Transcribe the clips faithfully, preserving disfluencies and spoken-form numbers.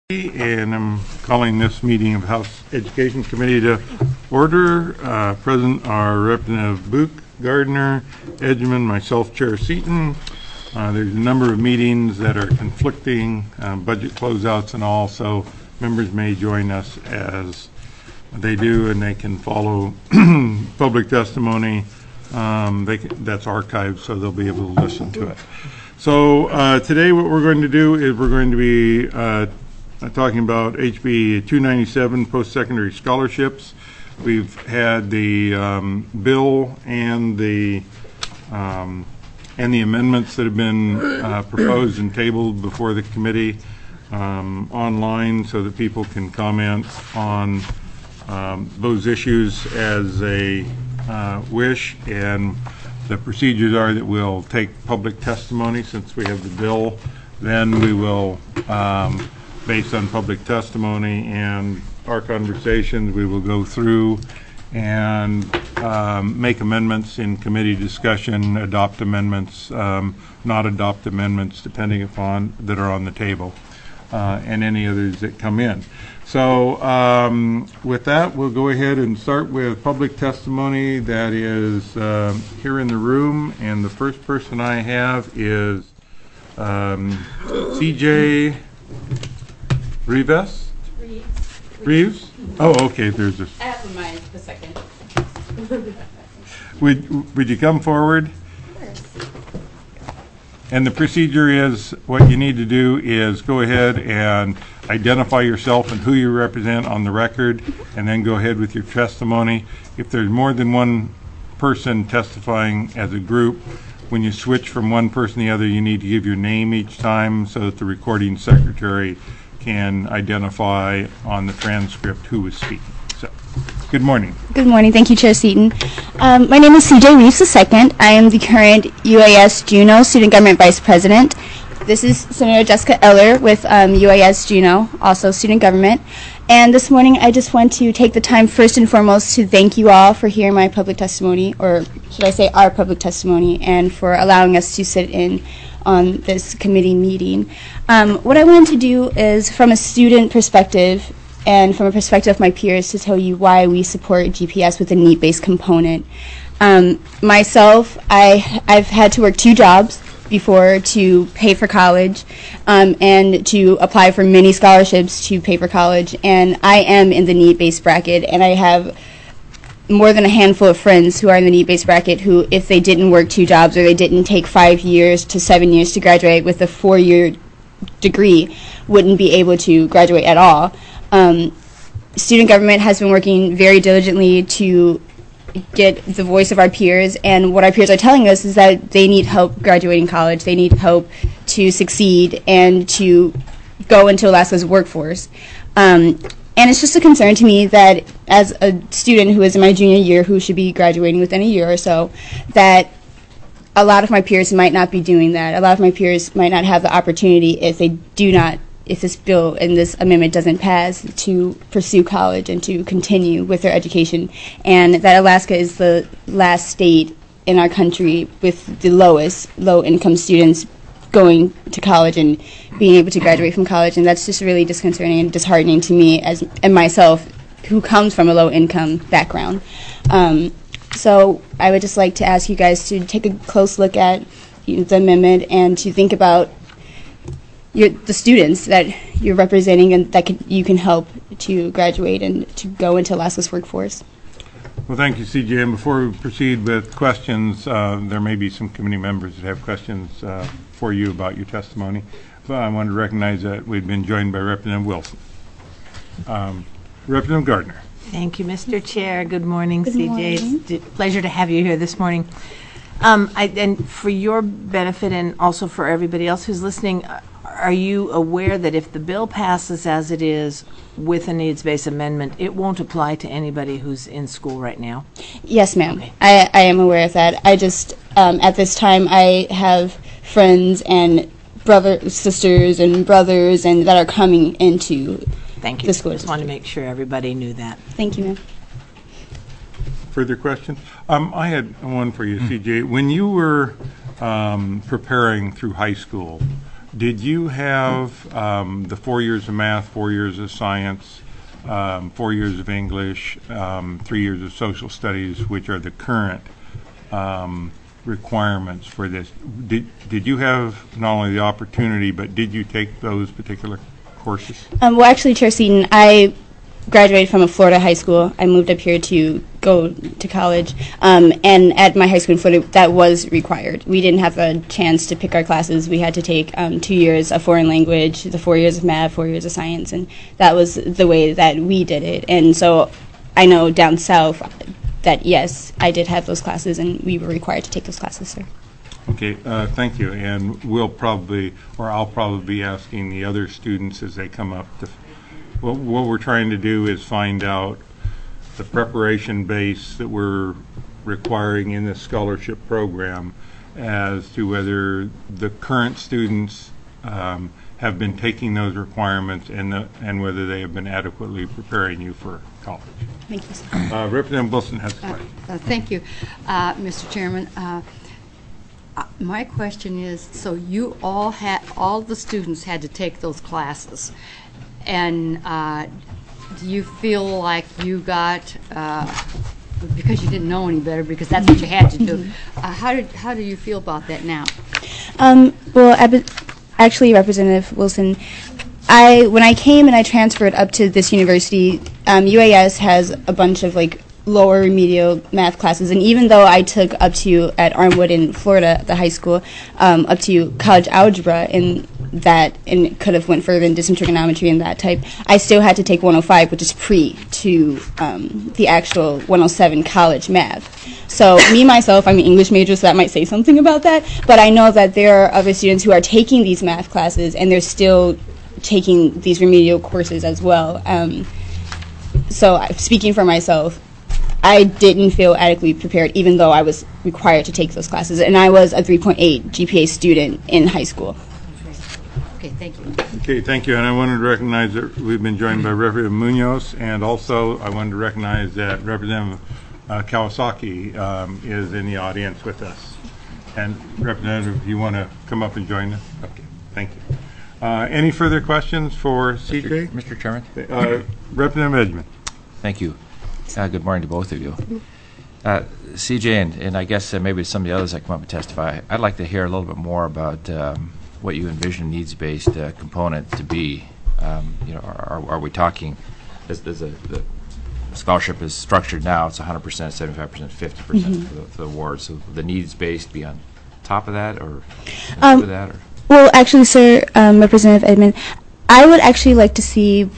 And I'm calling this meeting of House Education Committee to order. Uh, present are Representative Book, Gardner, Edgman, myself, Chair Seaton. Uh, there's a number of meetings that are conflicting, uh, budget closeouts and all, so members may join us as they do, and they can follow public testimony. Um, they can, that's archived, so they'll be able to listen to it. So uh, today what we're going to do is we're going to be uh, Uh, talking about H B two ninety-seven, post-secondary scholarships. We've had the um, bill and the um, and the amendments that have been uh, proposed and tabled before the committee um, online, so that people can comment on um, those issues as they uh, wish. And the procedures are that we'll take public testimony since we have the bill. Then we will um, based on public testimony and our conversations, we will go through and um, make amendments in committee discussion, adopt amendments, um, not adopt amendments, depending upon that are on the table, uh, and any others that come in. So um, with that, we'll go ahead and start with public testimony that is uh, here in the room. And the first person I have is um, C J Reeves? Reeves. Reeves? Oh, okay, there's this. I have mine the second. Would, would you come forward? Of course. And the procedure is, what you need to do is go ahead and identify yourself and who you represent on the record, and then go ahead with your testimony. If there's more than one person testifying as a group, when you switch from one person to the other, you need to give your name each time so that the recording secretary can identify on the transcript who was speaking. So, good morning. Good morning. Thank you, Chair Seaton. Um, my name is C J Reeves the second. I am the current U A S Juneau Student Government Vice President. This is Senator Jessica Eller with um, U A S Juneau, also Student Government. And this morning, I just want to take the time first and foremost to thank you all for hearing my public testimony, or should I say our public testimony, and for allowing us to sit in on this committee meeting. Um, what I wanted to do is, from a student perspective and from a perspective of my peers, to tell you why we support G P S with a need-based component. Um, myself, I, I've had to work two jobs before to pay for college um, and to apply for many scholarships to pay for college, and I am in the need-based bracket, and I have more than a handful of friends who are in the need-based bracket who, if they didn't work two jobs or they didn't take five years to seven years to graduate with a four-year degree, wouldn't be able to graduate at all. Um, student government has been working very diligently to get the voice of our peers, and what our peers are telling us is that they need help graduating college, they need help to succeed and to go into Alaska's workforce. Um, And it's just a concern to me that as a student who is in my junior year, who should be graduating within a year or so, that a lot of my peers might not be doing that. A lot of my peers might not have the opportunity, if they do not, if this bill and this amendment doesn't pass, to pursue college and to continue with their education. And that Alaska is the last state in our country with the lowest low-income students going to college and being able to graduate from college, and that's just really disconcerting and disheartening to me as and myself, who comes from a low-income background. Um, so I would just like to ask you guys to take a close look at you know, the amendment and to think about your, the students that you're representing and that can, you can help to graduate and to go into Alaska's workforce. Well, thank you, C J. And before we proceed with questions, uh, there may be some committee members that have questions uh, for you about your testimony. But I wanted to recognize that we've been joined by Representative Wilson. Um, Representative Gardner. Thank you, Mister Chair. Good morning, Good C J. morning. It's a pleasure to have you here this morning. Um, I, and for your benefit and also for everybody else who's listening, are you aware that if the bill passes as it is with a needs-based amendment, it won't apply to anybody who's in school right now? Yes, ma'am. Okay. I, I am aware of that. I just, um, at this time, I have friends and brother, sisters and brothers and that are coming into Thank you. the school. Just wanted to make sure everybody knew that. Thank you, ma'am. Further questions? Um, I had one for you, C J. When you were um, preparing through high school, did you have um, the four years of math, four years of science, um, four years of English, um, three years of social studies, which are the current um, requirements for this? Did, did you have not only the opportunity, but did you take those particular courses? Um, well, actually, Chair Seaton, I graduated from a Florida high school. I moved up here to go to college, um, and at my high school in Florida, that was required. We didn't have a chance to pick our classes. We had to take um, two years of foreign language, the four years of math, four years of science, and that was the way that we did it. And so I know down south that, yes, I did have those classes, and we were required to take those classes, sir. Okay, uh, thank you. And we'll probably, or I'll probably be asking the other students as they come up to, what, what we're trying to do is find out the preparation base that we're requiring in this scholarship program as to whether the current students um, have been taking those requirements and, the, and whether they have been adequately preparing you for college. Thank you, sir. Uh, Representative Wilson has a Uh, question. uh, Thank you, uh, Mister Chairman. Uh, uh, My question is, so you all had, all the students had to take those classes, and uh, do you feel like you got, uh, because you didn't know any better, because that's what you had to do, uh, how did, how do you feel about that now? Um, well, ab- actually, Representative Wilson, I when I came and I transferred up to this university, um, U A S has a bunch of like lower remedial math classes, and even though I took up to at Armwood in Florida, the high school, um, up to college algebra and that, and could have went further into some trigonometry and that type, I still had to take one oh five, which is pre to um, the actual one oh seven college math. So me, myself, I'm an English major, so that might say something about that, but I know that there are other students who are taking these math classes, and they're still taking these remedial courses as well. Um, so uh, speaking for myself, I didn't feel adequately prepared, even though I was required to take those classes, and I was a three point eight G P A student in high school. Okay, thank you. Okay, thank you. And I wanted to recognize that we've been joined by Representative Munoz, and also I wanted to recognize that Representative uh, Kawasaki um, is in the audience with us. And Representative, if you want to come up and join us? Okay, thank you. Uh, any further questions for C J? Mister Chairman? Uh, Representative Edgman. Thank you. Uh, good morning to both of you. Uh, C J, and, and I guess uh, maybe some of the others that come up and testify, I'd like to hear a little bit more about um, what you envision needs-based uh, component to be. Um, you know, are, are we talking, as, as a, the scholarship is structured now, it's one hundred percent, seventy-five percent, fifty percent mm-hmm. for, the, for the award. So the needs-based be on top of that, or Um, with that, or? Well, actually, sir, um, Representative Edmond, I would actually like to see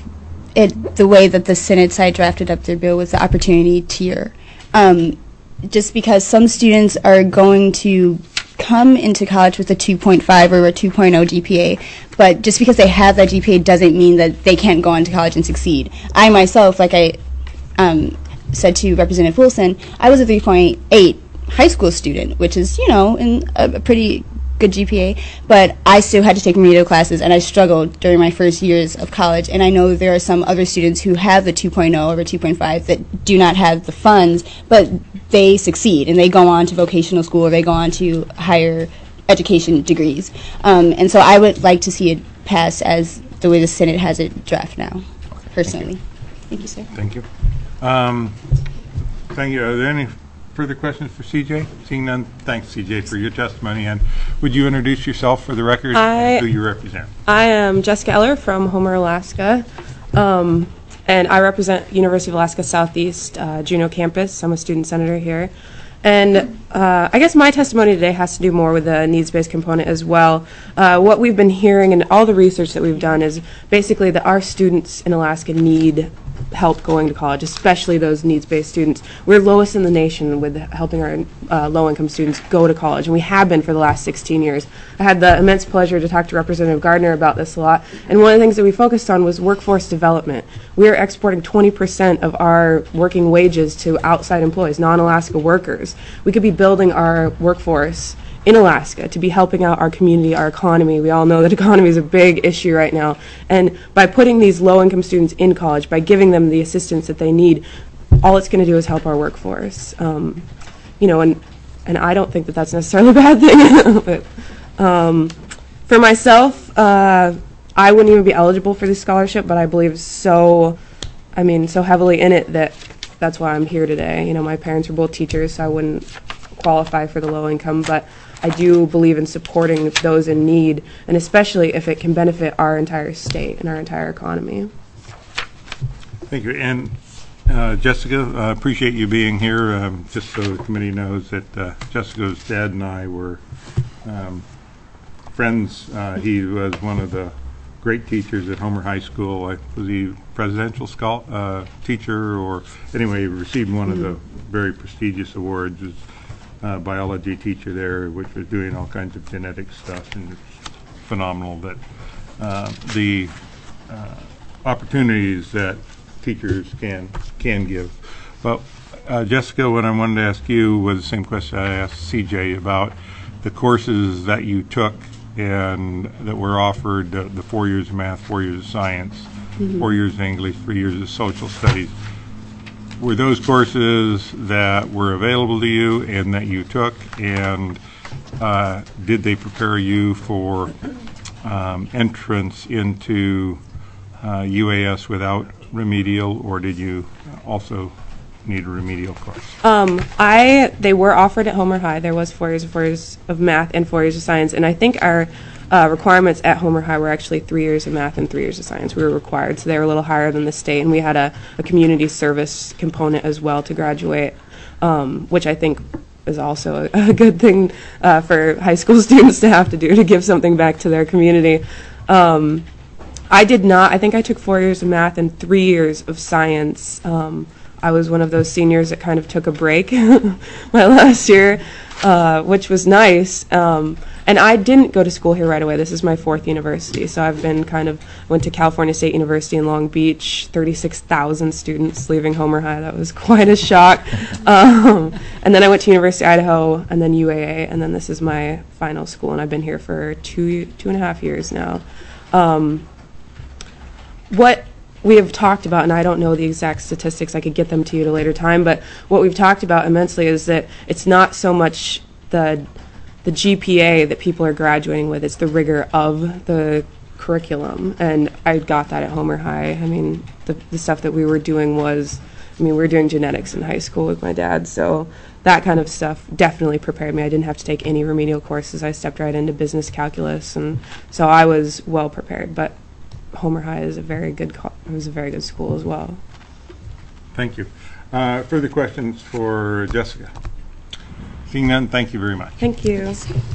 it the way that the Senate side drafted up their bill with the opportunity tier. Um, just because some students are going to come into college with a two point five or a two point oh G P A, but just because they have that G P A doesn't mean that they can't go on to college and succeed. I myself, like I um, said to Representative Wilson, I was a three point eight high school student, which is, you know, in a, a pretty good G P A, but I still had to take remedial classes, and I struggled during my first years of college. And I know there are some other students who have the two point oh or two point five that do not have the funds, but they succeed, and they go on to vocational school, or they go on to higher education degrees. Um, and so I would like to see it pass as the way the Senate has it draft now, personally. Thank you, sir. Thank you. Um, thank you. Are there any further questions for C J? Seeing none, thanks, C J, for your testimony. And would you introduce yourself for the record I, and who you represent? I am Jessica Eller from Homer, Alaska, um, and I represent University of Alaska Southeast uh, Juneau campus. I'm a student senator here. And uh, I guess my testimony today has to do more with the needs-based component as well. Uh, what we've been hearing and all the research that we've done is basically that our students in Alaska need help going to college, especially those needs-based students. We're lowest in the nation with helping our uh, low-income students go to college, and we have been for the last sixteen years. I had the immense pleasure to talk to Representative Gardner about this a lot, and one of the things that we focused on was workforce development. We are exporting twenty percent of our working wages to outside employees, non-Alaska workers. We could be building our workforce in Alaska to be helping out our community, our economy. We all know that economy is a big issue right now. And by putting these low-income students in college, by giving them the assistance that they need, all it's going to do is help our workforce. Um, you know, and and I don't think that that's necessarily a bad thing. but, um, For myself, uh, I wouldn't even be eligible for this scholarship, but I believe so, I mean, so heavily in it that that's why I'm here today. You know, my parents were both teachers, so I wouldn't qualify for the low income, but I do believe in supporting those in need, and especially if it can benefit our entire state and our entire economy. Thank you. And uh, Jessica, uh, appreciate you being here. Um, just so the committee knows that uh, Jessica's dad and I were um, friends. Uh, he was one of the great teachers at Homer High School. I, was he presidential schol uh, teacher, or anyway, he received one mm-hmm. of the very prestigious awards as uh, biology teacher there, which was doing all kinds of genetic stuff, and it's phenomenal that uh, the uh, opportunities that teachers can can give. But uh, Jessica, what I wanted to ask you was the same question I asked C J about the courses that you took and that were offered, uh, the four years of math, four years of science, mm-hmm. four years of English, three years of social studies. Were those courses that were available to you and that you took, and uh, did they prepare you for um, entrance into uh, U A S without remedial, or did you also need a remedial course? Um, I they were offered at Homer High. There was four years, four years of math and four years of science, and I think our uh, requirements at Homer High were actually three years of math and three years of science. We were required, so they were a little higher than the state, and we had a, a community service component as well to graduate, um, which I think is also a, a good thing uh, for high school students to have to do, to give something back to their community. Um, I did not. I think I took four years of math and three years of science. Um, I was one of those seniors that kind of took a break my last year, uh, which was nice. Um, and I didn't go to school here right away. This is my fourth university, so I've been kind of, went to California State University in Long Beach, thirty-six thousand students leaving Homer High. That was quite a shock. Um, and then I went to University of Idaho, and then U A A, and then this is my final school, and I've been here for two, two and a half years now. Um, what we have talked about, and I don't know the exact statistics, I could get them to you at a later time, but what we've talked about immensely is that it's not so much the the G P A that people are graduating with, it's the rigor of the curriculum, and I got that at Homer High. I mean, the, the stuff that we were doing was, I mean, we were doing genetics in high school with my dad, so that kind of stuff definitely prepared me. I didn't have to take any remedial courses. I stepped right into business calculus, and so I was well prepared, but Homer High is a very good co it was a very good school as well. Thank you. Uh, further questions for Jessica? Seeing none, thank you very much. Thank you.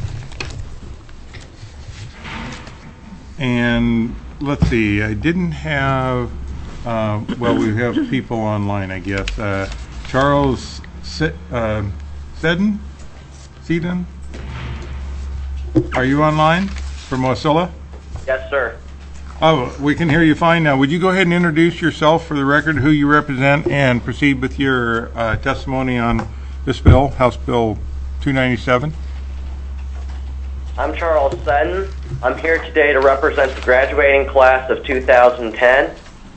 And let's see, I didn't have, uh, well, we have people online, I guess. Uh, Charles Se uh, Seddon? Seddon? Are you online from Wasilla? Yes, sir. Oh, we can hear you fine now. Would you go ahead and introduce yourself for the record, who you represent, and proceed with your uh, testimony on this bill, House Bill two ninety-seven? I'm Charles Seddon. I'm here today to represent the graduating class of two thousand ten.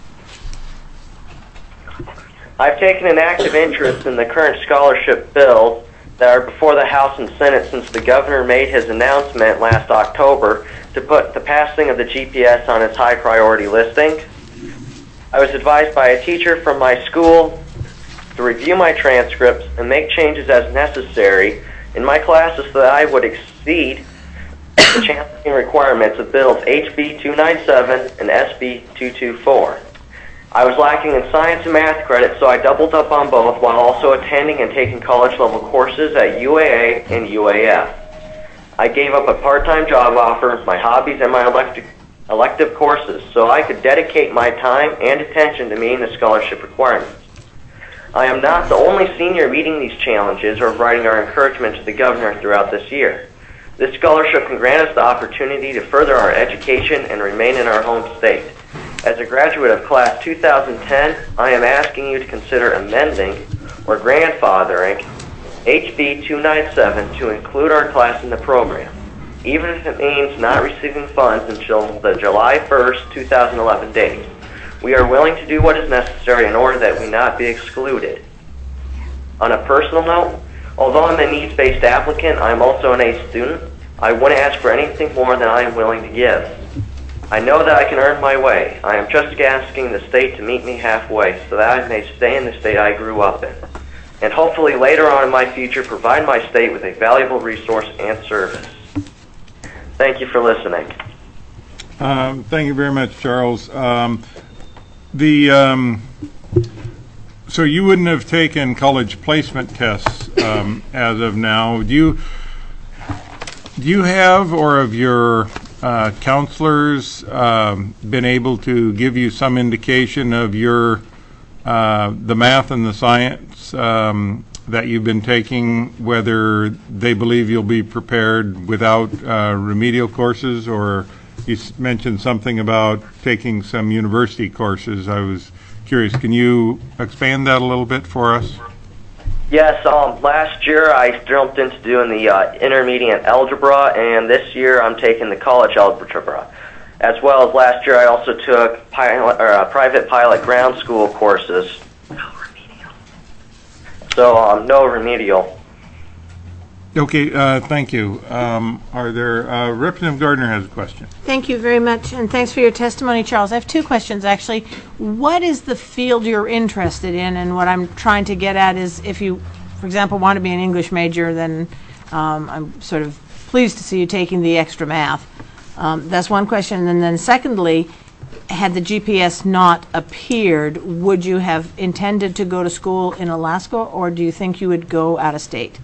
I've taken an active interest in the current scholarship bills that are before the House and Senate since the governor made his announcement last October to put the passing of the G P S on its high priority listing. I was advised by a teacher from my school to review my transcripts and make changes as necessary in my classes so that I would exceed the challenging requirements of bills H B two ninety-seven and S B two twenty-four. I was lacking in science and math credit, so I doubled up on both while also attending and taking college-level courses at U A A and U A F. I gave up a part-time job offer, my hobbies, and my elective, elective courses so I could dedicate my time and attention to meeting the scholarship requirements. I am not the only senior meeting these challenges or providing our encouragement to the governor throughout this year. This scholarship can grant us the opportunity to further our education and remain in our home state. As a graduate of class two thousand ten, I am asking you to consider amending or grandfathering H B two ninety-seven to include our class in the program, even if it means not receiving funds until the July first, two thousand eleven date. We are willing to do what is necessary in order that we not be excluded. On a personal note, although I'm a needs-based applicant, I am also an A student. I wouldn't ask for anything more than I am willing to give. I know that I can earn my way. I am just asking the state to meet me halfway so that I may stay in the state I grew up in, and hopefully later on in my future provide my state with a valuable resource and service. Thank you for listening. Um, thank you very much, Charles. Um, the um, so you wouldn't have taken college placement tests um, as of now. Do you do you have, or have your uh, counselors um, been able to give you some indication of your uh, the math and the science um, that you've been taking, whether they believe you'll be prepared without uh, remedial courses? Or you s- mentioned something about taking some university courses. I was curious. Can you expand that a little bit for us? Yes, um, last year I jumped into doing the uh, intermediate algebra, and this year I'm taking the college algebra. As well as last year I also took pilot, or, uh, private pilot ground school courses. No remedial. So, um, no remedial. Okay, uh, thank you. Um, are there, uh, Representative Gardner has a question. Thank you very much, and thanks for your testimony, Charles. I have two questions, actually. What is the field you're interested in? And what I'm trying to get at is, if you, for example, want to be an English major, then um, I'm sort of pleased to see you taking the extra math. Um, that's one question. And then secondly, had the G P S not appeared, would you have intended to go to school in Alaska, or do you think you would go out of state?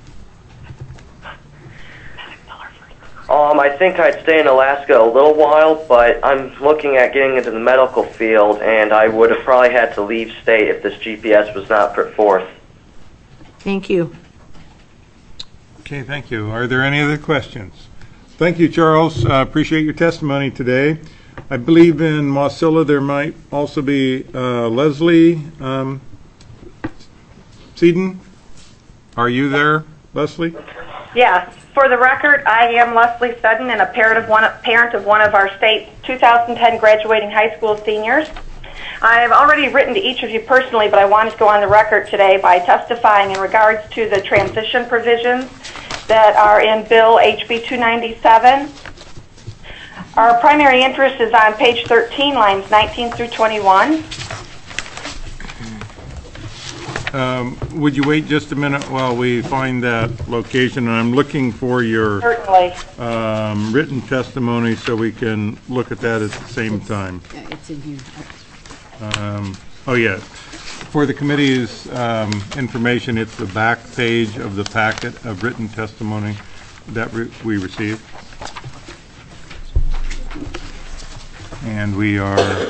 Um, I think I'd stay in Alaska a little while, but I'm looking at getting into the medical field, and I would have probably had to leave state if this G P S was not put forth. Thank you. Okay, thank you. Are there any other questions? Thank you, Charles. Uh, appreciate your testimony today. I believe in Wasilla there might also be uh, Leslie um, Seaton. Are you there, Leslie? Yes. For the record, I am Leslie Sudden, and a parent of one, parent of one of our state's two thousand ten graduating high school seniors. I've already written to each of you personally, but I wanted to go on the record today by testifying in regards to the transition provisions that are in Bill H B two ninety-seven. Our primary interest is on page thirteen, lines nineteen through twenty-one. Um, would you wait just a minute while we find that location? And I'm looking for your Certainly. um, written testimony so we can look at that at the same time. Yeah, it's in here. Um, oh, yeah. For the committee's um, information, it's the back page of the packet of written testimony that re- we received. And we are...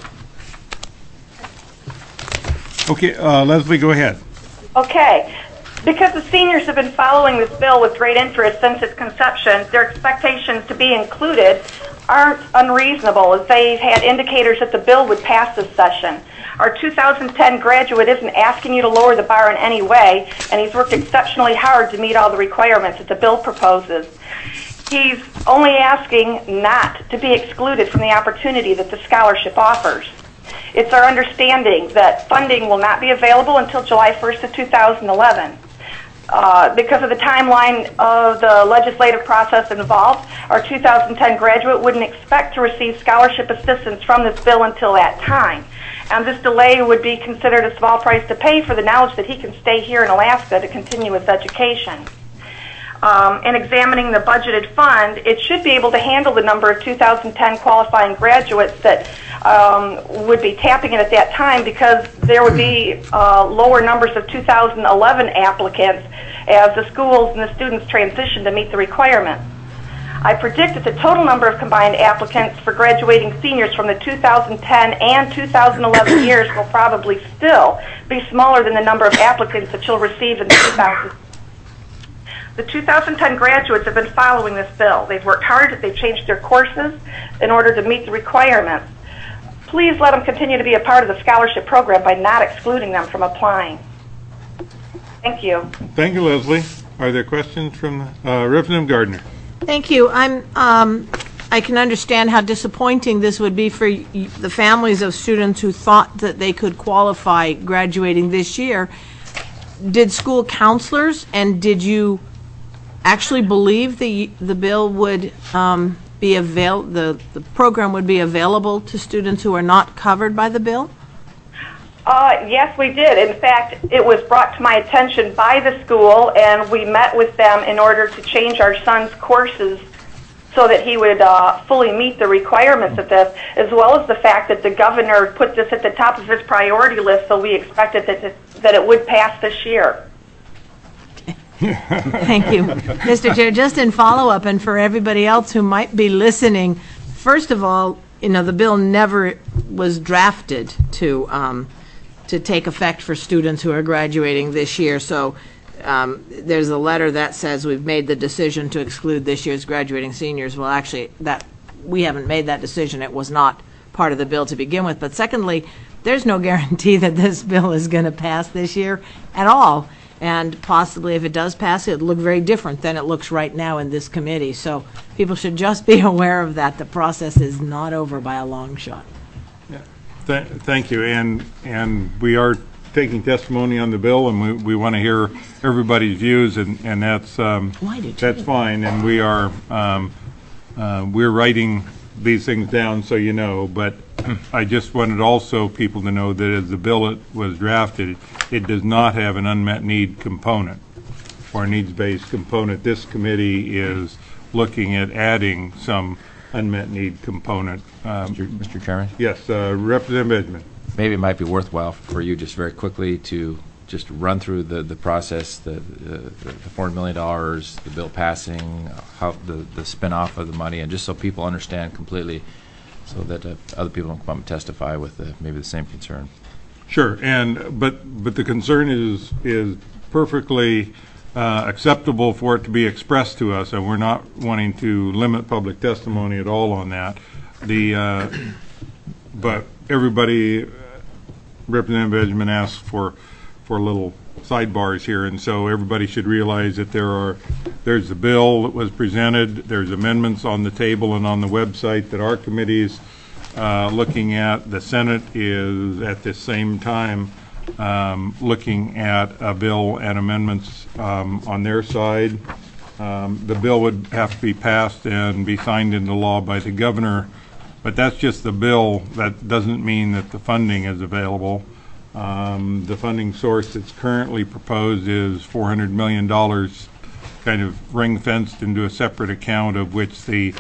Okay, uh, Leslie, go ahead. Okay. Because the seniors have been following this bill with great interest since its conception, their expectations to be included aren't unreasonable, as they've had indicators that the bill would pass this session. Our two thousand ten graduate isn't asking you to lower the bar in any way, and he's worked exceptionally hard to meet all the requirements that the bill proposes. He's only asking not to be excluded from the opportunity that the scholarship offers. It's our understanding that funding will not be available until July first of two thousand eleven. Uh, because of the timeline of the legislative process involved, our two thousand ten graduate wouldn't expect to receive scholarship assistance from this bill until that time. And this delay would be considered a small price to pay for the knowledge that he can stay here in Alaska to continue his education. Um, in examining the budgeted fund, it should be able to handle the number of two thousand ten qualifying graduates that um, would be tapping it at that time, because there would be uh, lower numbers of two thousand eleven applicants as the schools and the students transition to meet the requirements. I predict that the total number of combined applicants for graduating seniors from the two thousand ten and two thousand eleven years will probably still be smaller than the number of applicants that you'll receive in the two thousand. The two thousand ten graduates have been following this bill. They've worked hard. They've changed their courses in order to meet the requirements. Please let them continue to be a part of the scholarship program by not excluding them from applying. Thank you. Thank you, Leslie. Are there questions from uh, Representative Gardner? Thank you. I'm. Um, I can understand how disappointing this would be for y- the families of students who thought that they could qualify graduating this year. Did school counselors and did you actually believe the the bill would um, be avail the the program would be available to students who are not covered by the bill? Uh, yes, we did. In fact, it was brought to my attention by the school, and we met with them in order to change our son's courses so that he would uh, fully meet the requirements of this, as well as the fact that the governor put this at the top of his priority list, so we expected that it, that it would pass this year. Thank you. Mister Chair, just in follow-up, and for everybody else who might be listening, first of all, you know, the bill never was drafted to um, to take effect for students who are graduating this year. So um, there's a letter that says we've made the decision to exclude this year's graduating seniors. Well, actually, that we haven't made that decision. It was not part of the bill to begin with. But secondly, there's no guarantee that this bill is going to pass this year at all. And possibly if it does pass, it'll look very different than it looks right now in this committee. So people should just be aware of that. The process is not over by a long shot. Th thank you, and and we are taking testimony on the bill, and we, we want to hear everybody's views, and and that's um, that's fine, and we are um, uh, we're writing these things down so you know. But I just wanted also people to know that as the bill was drafted, it does not have an unmet need component or needs-based component. This committee is looking at adding some unmet need component. Um, Mister Mister Chairman? Yes, uh, Representative Benjamin. Maybe it might be worthwhile for you just very quickly to just run through the, the process, the, the, the four hundred million dollars, the bill passing, how the, the spin-off of the money, and just so people understand completely so that uh, other people don't come up and testify with uh, maybe the same concern. Sure, and but but the concern is is perfectly uh, acceptable for it to be expressed to us, and we're not wanting to limit public testimony at all on that. The uh, but everybody, uh, Representative Benjamin asked for for little sidebars here, and so everybody should realize that there are there's the bill that was presented, there's amendments on the table and on the website that our committee's uh, looking at. The Senate is at the same time um, looking at a bill and amendments um, on their side. Um, the bill would have to be passed and be signed into law by the governor, but that's just the bill. That doesn't mean that the funding is available. Um, the funding source that's currently proposed is four hundred million dollars, kind of ring-fenced into a separate account, of which the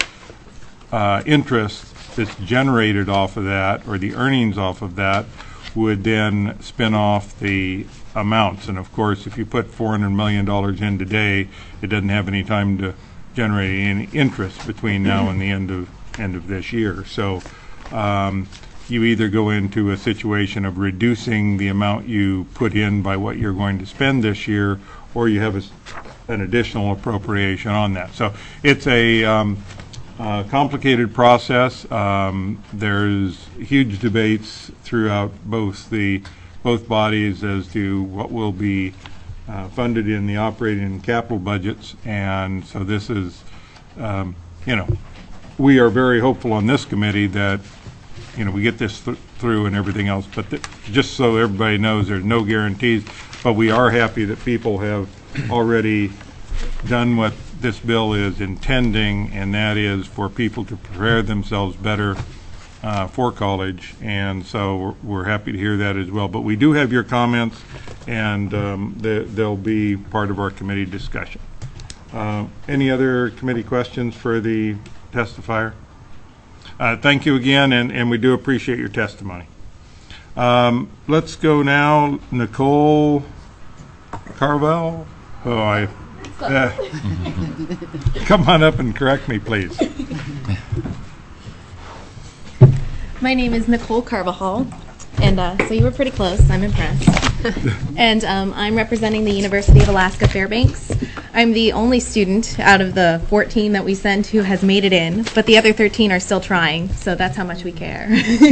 uh, interest that's generated off of that, or the earnings off of that, would then spin off the amounts. And of course, if you put four hundred million dollars in today, it doesn't have any time to generate any interest between now and the end of end of this year. So um, you either go into a situation of reducing the amount you put in by what you're going to spend this year, or you have a, an additional appropriation on that. So it's a um, uh, complicated process. Um, there's huge debates throughout both the both bodies as to what will be uh, funded in the operating and capital budgets, and so this is, um, you know, we are very hopeful on this committee that, you know, we get this th through and everything else. But th just so everybody knows, there's no guarantees. But we are happy that people have already done what this bill is intending, and that is for people to prepare themselves better uh, for college. And so we're, we're happy to hear that as well. But we do have your comments, and um, they, they'll be part of our committee discussion. Uh, any other committee questions for the testifier? Uh, thank you again, and, and we do appreciate your testimony. Um, let's go now, Nicole Carvel. Oh, I. Uh, come on up and correct me, please. My name is Nicole Carvajal, and uh, so you were pretty close. I'm impressed. And um, I'm representing the University of Alaska Fairbanks. I'm the only student out of the fourteen that we sent who has made it in, but the other thirteen are still trying, so that's how much we care.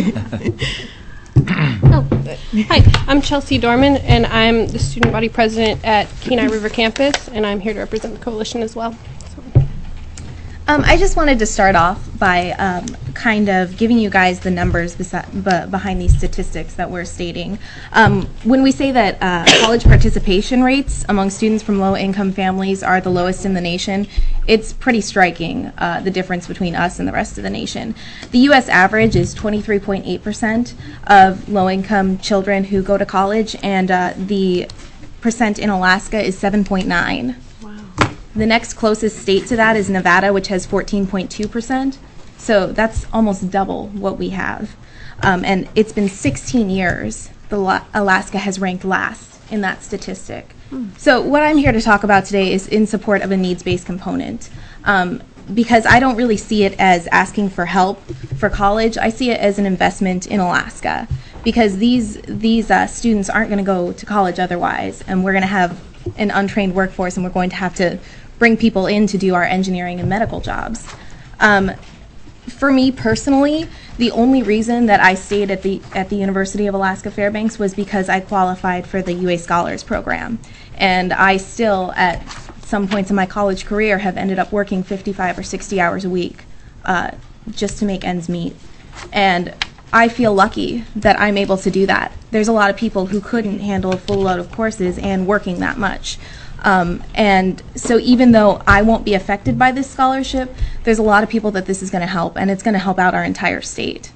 Oh, hi, I'm Chelsea Dorman, and I'm the student body president at Kenai River Campus, and I'm here to represent the coalition as well. So. Um, I just wanted to start off by um, kind of giving you guys the numbers besi- be- behind these statistics that we're stating. Um, when we say that uh, college participation rates among students from low-income families are the lowest in the nation, it's pretty striking, uh, the difference between us and the rest of the nation. The U S average is twenty-three point eight percent of low-income children who go to college, and uh, the percent in Alaska is seven point nine. The next closest state to that is Nevada, which has fourteen point two percent. So that's almost double what we have. Um, and it's been sixteen years the La- Alaska has ranked last in that statistic. Mm. So what I'm here to talk about today is in support of a needs-based component. Um, because I don't really see it as asking for help for college. I see it as an investment in Alaska. Because these, these uh, students aren't going to go to college otherwise. And we're going to have an untrained workforce, and we're going to have to bring people in to do our engineering and medical jobs. Um, for me personally, the only reason that I stayed at the at the University of Alaska Fairbanks was because I qualified for the U A Scholars Program. And I still, at some points in my college career, have ended up working fifty-five or sixty hours a week uh, just to make ends meet. And I feel lucky that I'm able to do that. There's a lot of people who couldn't handle a full load of courses and working that much. Um, and so even though I won't be affected by this scholarship, there's a lot of people that this is going to help, and it's going to help out our entire state.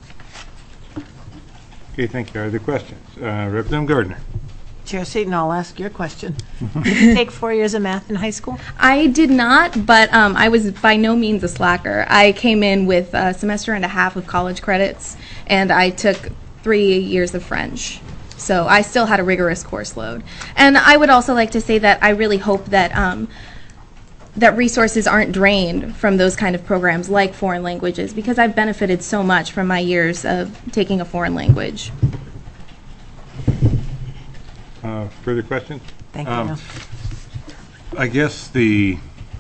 Okay, thank you. Are there questions? Uh, Representative Gardner. Chair Seaton, I'll ask your question. Did you take four years of math in high school? I did not, but um, I was by no means a slacker. I came in with a semester and a half of college credits, and I took three years of French. So I still had a rigorous course load. And I would also like to say that I really hope that um, that resources aren't drained from those kind of programs like foreign languages, because I've benefited so much from my years of taking a foreign language. Uh, further questions? Thank you. Um, No. I guess the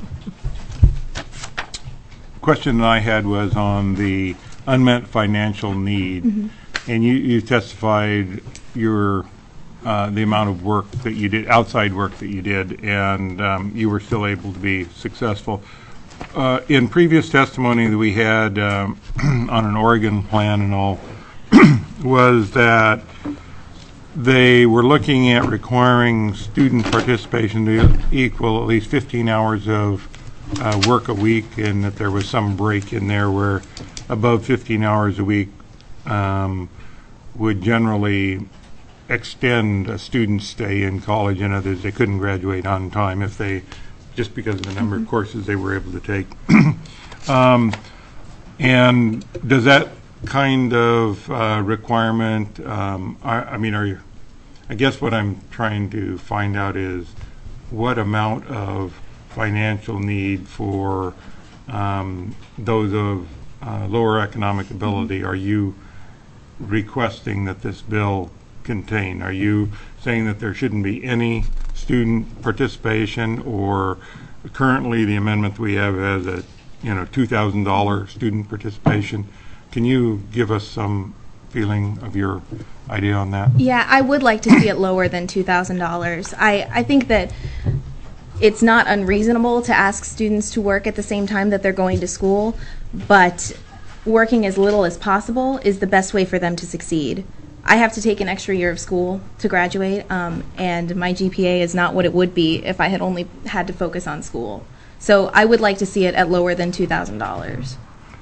question that I had was on the unmet financial need. Mm-hmm. And you, you testified your uh, the amount of work that you did, outside work that you did, and um, you were still able to be successful. Uh, in previous testimony that we had um, on an Oregon plan and all, was that they were looking at requiring student participation to equal at least fifteen hours of uh, work a week, and that there was some break in there where above fifteen hours a week um, would generally extend a student's stay in college. In others, they couldn't graduate on time if they, just because of the number of courses they were able to take. um, and does that kind of uh, requirement, um, I, I mean, are you, I guess what I'm trying to find out is what amount of financial need for um, those of uh, lower economic ability mm-hmm. are you requesting that this bill contain? Are you saying that there shouldn't be any student participation, or currently the amendment we have has a you know two thousand dollars student participation? Can you give us some feeling of your idea on that? Yeah, I would like to see it lower than two thousand dollars. I, I think that it's not unreasonable to ask students to work at the same time that they're going to school, but working as little as possible is the best way for them to succeed. I have to take an extra year of school to graduate, um, and my G P A is not what it would be if I had only had to focus on school. So I would like to see it at lower than two thousand dollars.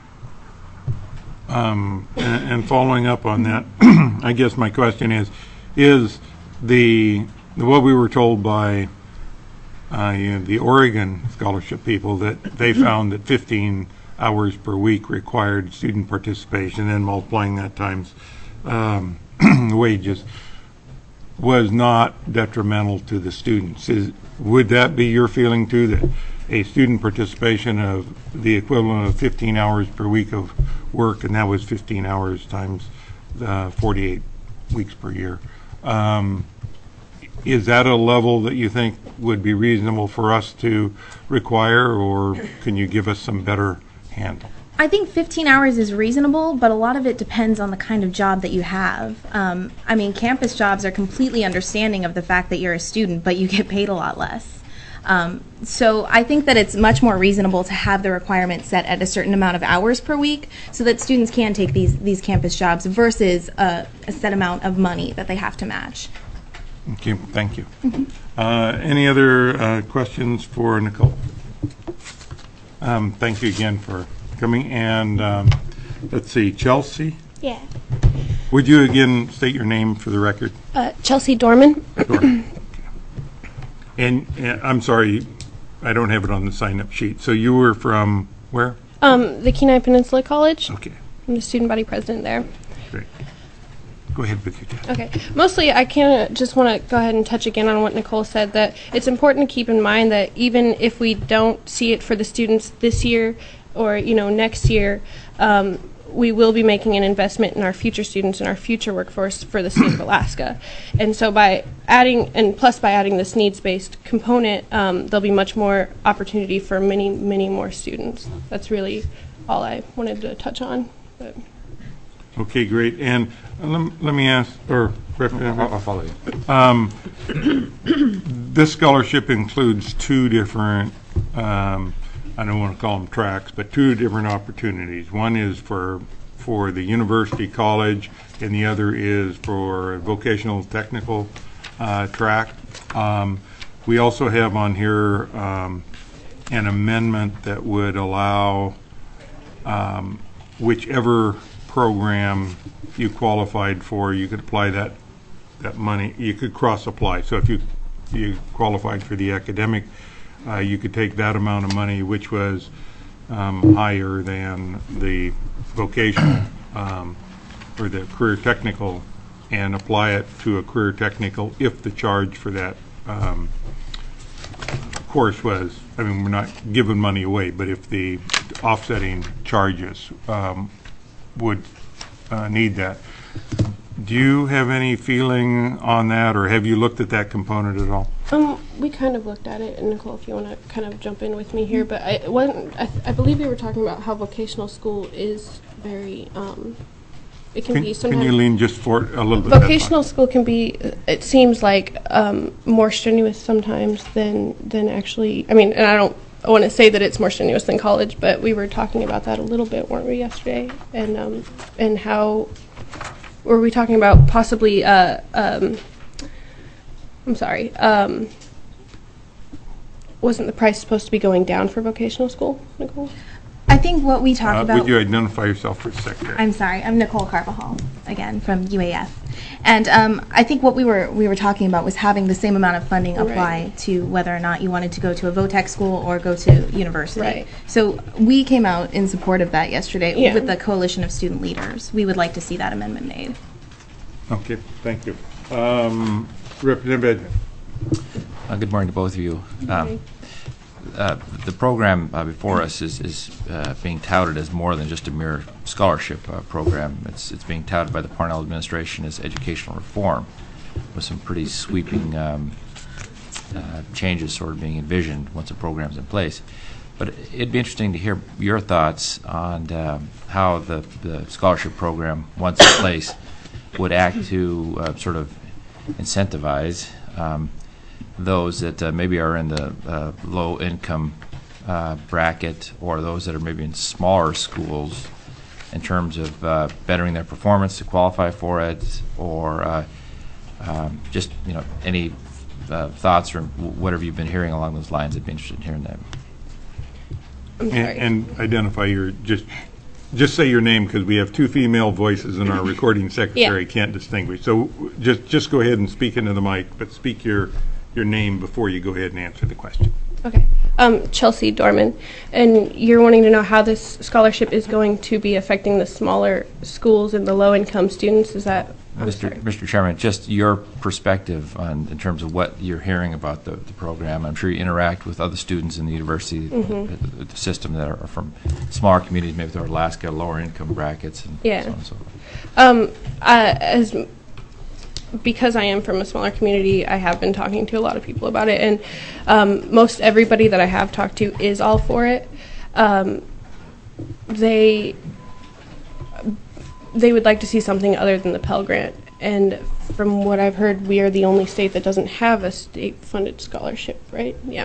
Um, and, and following up on that, I guess my question is, is the, what we were told by uh, you know, the Oregon scholarship people, that they found that fifteen hours per week required student participation, and multiplying that times um, wages, was not detrimental to the students. Is, would that be your feeling too, that a student participation of the equivalent of fifteen hours per week of work, and that was fifteen hours times uh, forty-eight weeks per year, um, is that a level that you think would be reasonable for us to require, or can you give us some better handle? I think fifteen hours is reasonable, but a lot of it depends on the kind of job that you have. Um, I mean, campus jobs are completely understanding of the fact that you're a student, but you get paid a lot less. Um, so I think that it's much more reasonable to have the requirement set at a certain amount of hours per week so that students can take these, these campus jobs versus a, a set amount of money that they have to match. Okay, thank you. Uh, any other uh, questions for Nicole? Um, thank you again for coming. And um, let's see, Chelsea, Yeah. would you again state your name for the record? Uh, Chelsea Dorman. Sure. And uh, I'm sorry, I don't have it on the sign-up sheet. So you were from where? Um, the Kenai Peninsula College. Okay, I'm the student body president there. great. Go ahead with your test. Okay. Mostly, I kind of just want to go ahead and touch again on what Nicole said, that it's important to keep in mind that even if we don't see it for the students this year or, you know, next year, um, we will be making an investment in our future students and our future workforce for the state of Alaska. And so by adding, and plus by adding this needs-based component, um, there'll be much more opportunity for many, many more students. That's really all I wanted to touch on. But. Okay, great. And uh, let, let me ask, or Representative, I'll, I'll follow you. Um, this scholarship includes two different, um, I don't want to call them tracks, but two different opportunities. One is for for the university college, and the other is for a vocational technical uh, track. Um, we also have on here um, an amendment that would allow um, whichever program you qualified for, you could apply that that money. You could cross apply. So if you you qualified for the academic, uh, you could take that amount of money, which was um, higher than the vocational um, or the career technical, and apply it to a career technical if the charge for that um, course was, I mean, we're not giving money away, but if the offsetting charges um, would uh, need that. Do you have any feeling on that, or have you looked at that component at all? Um, we kind of looked at it, and Nicole, if you want to kind of jump in with me here, but I, it wasn't, I, th- I believe we were talking about how vocational school is very, um, it can, Can, be sometimes. can you lean just for a little bit? Vocational school can be, it seems like, um, more strenuous sometimes than, than actually, I mean, and I don't, I want to say that it's more strenuous than college, but we were talking about that a little bit, weren't we, yesterday? And, um, and how, were we talking about possibly, uh, um, I'm sorry, um, wasn't the price supposed to be going down for vocational school, Nicole? I think what we talked Uh, about. would you identify yourself for a second? I'm sorry, I'm Nicole Carvajal, again, from U A F. And um, I think what we were we were talking about was having the same amount of funding apply Right. to whether or not you wanted to go to a VOTEC school or go to university. Right. So we came out in support of that yesterday Yeah. with the Coalition of Student Leaders. We would like to see that amendment made. Okay, thank you. Um, Representative Edmund. Uh, Good morning to both of you. Um, uh, The program uh, before us is is uh, being touted as more than just a mere scholarship uh, program. It's it's being touted by the Parnell administration as educational reform, with some pretty sweeping um, uh, changes sort of being envisioned once the program's in place. But it'd be interesting to hear your thoughts on um, how the, the scholarship program, once in place, would act to uh, sort of incentivize um, those that uh, maybe are in the uh, low-income uh, bracket, or those that are maybe in smaller schools, in terms of uh, bettering their performance to qualify for it, or uh, um, just, you know, any uh, thoughts or whatever you've been hearing along those lines. I'd be interested in hearing that. I'm sorry. And, and identify your, just just say your name, because we have two female voices and our recording secretary can't distinguish. So just just go ahead and speak into the mic, but speak your your name before you go ahead and answer the question. Okay. Um, Chelsea Dorman, and you're wanting to know how this scholarship is going to be affecting the smaller schools and the low-income students. Is that? I'm Mister sorry. Mister Chairman, just your perspective on, in terms of what you're hearing about the, the program. I'm sure you interact with other students in the university Mm-hmm. uh, the system that are from smaller communities, maybe they're Alaska, lower income brackets, and Yeah. so on and so forth. Um, uh, as because I am from a smaller community, I have been talking to a lot of people about it, and um, most everybody that I have talked to is all for it. Um, they they would like to see something other than the Pell Grant, and from what I've heard, we are the only state that doesn't have a state-funded scholarship, right? Yeah.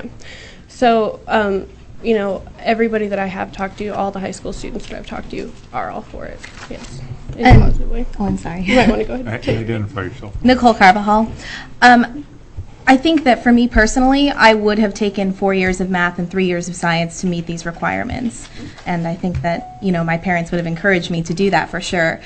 So, um, you know, everybody that I have talked to, all the high school students that I've talked to, are all for it. Yes, in And- a positive way. Oh, I'm sorry. You might want to go ahead. I- Identify yourself. Nicole Carvajal. Um, I think that for me personally, I would have taken four years of math and three years of science to meet these requirements. And I think that, you know, my parents would have encouraged me to do that for sure.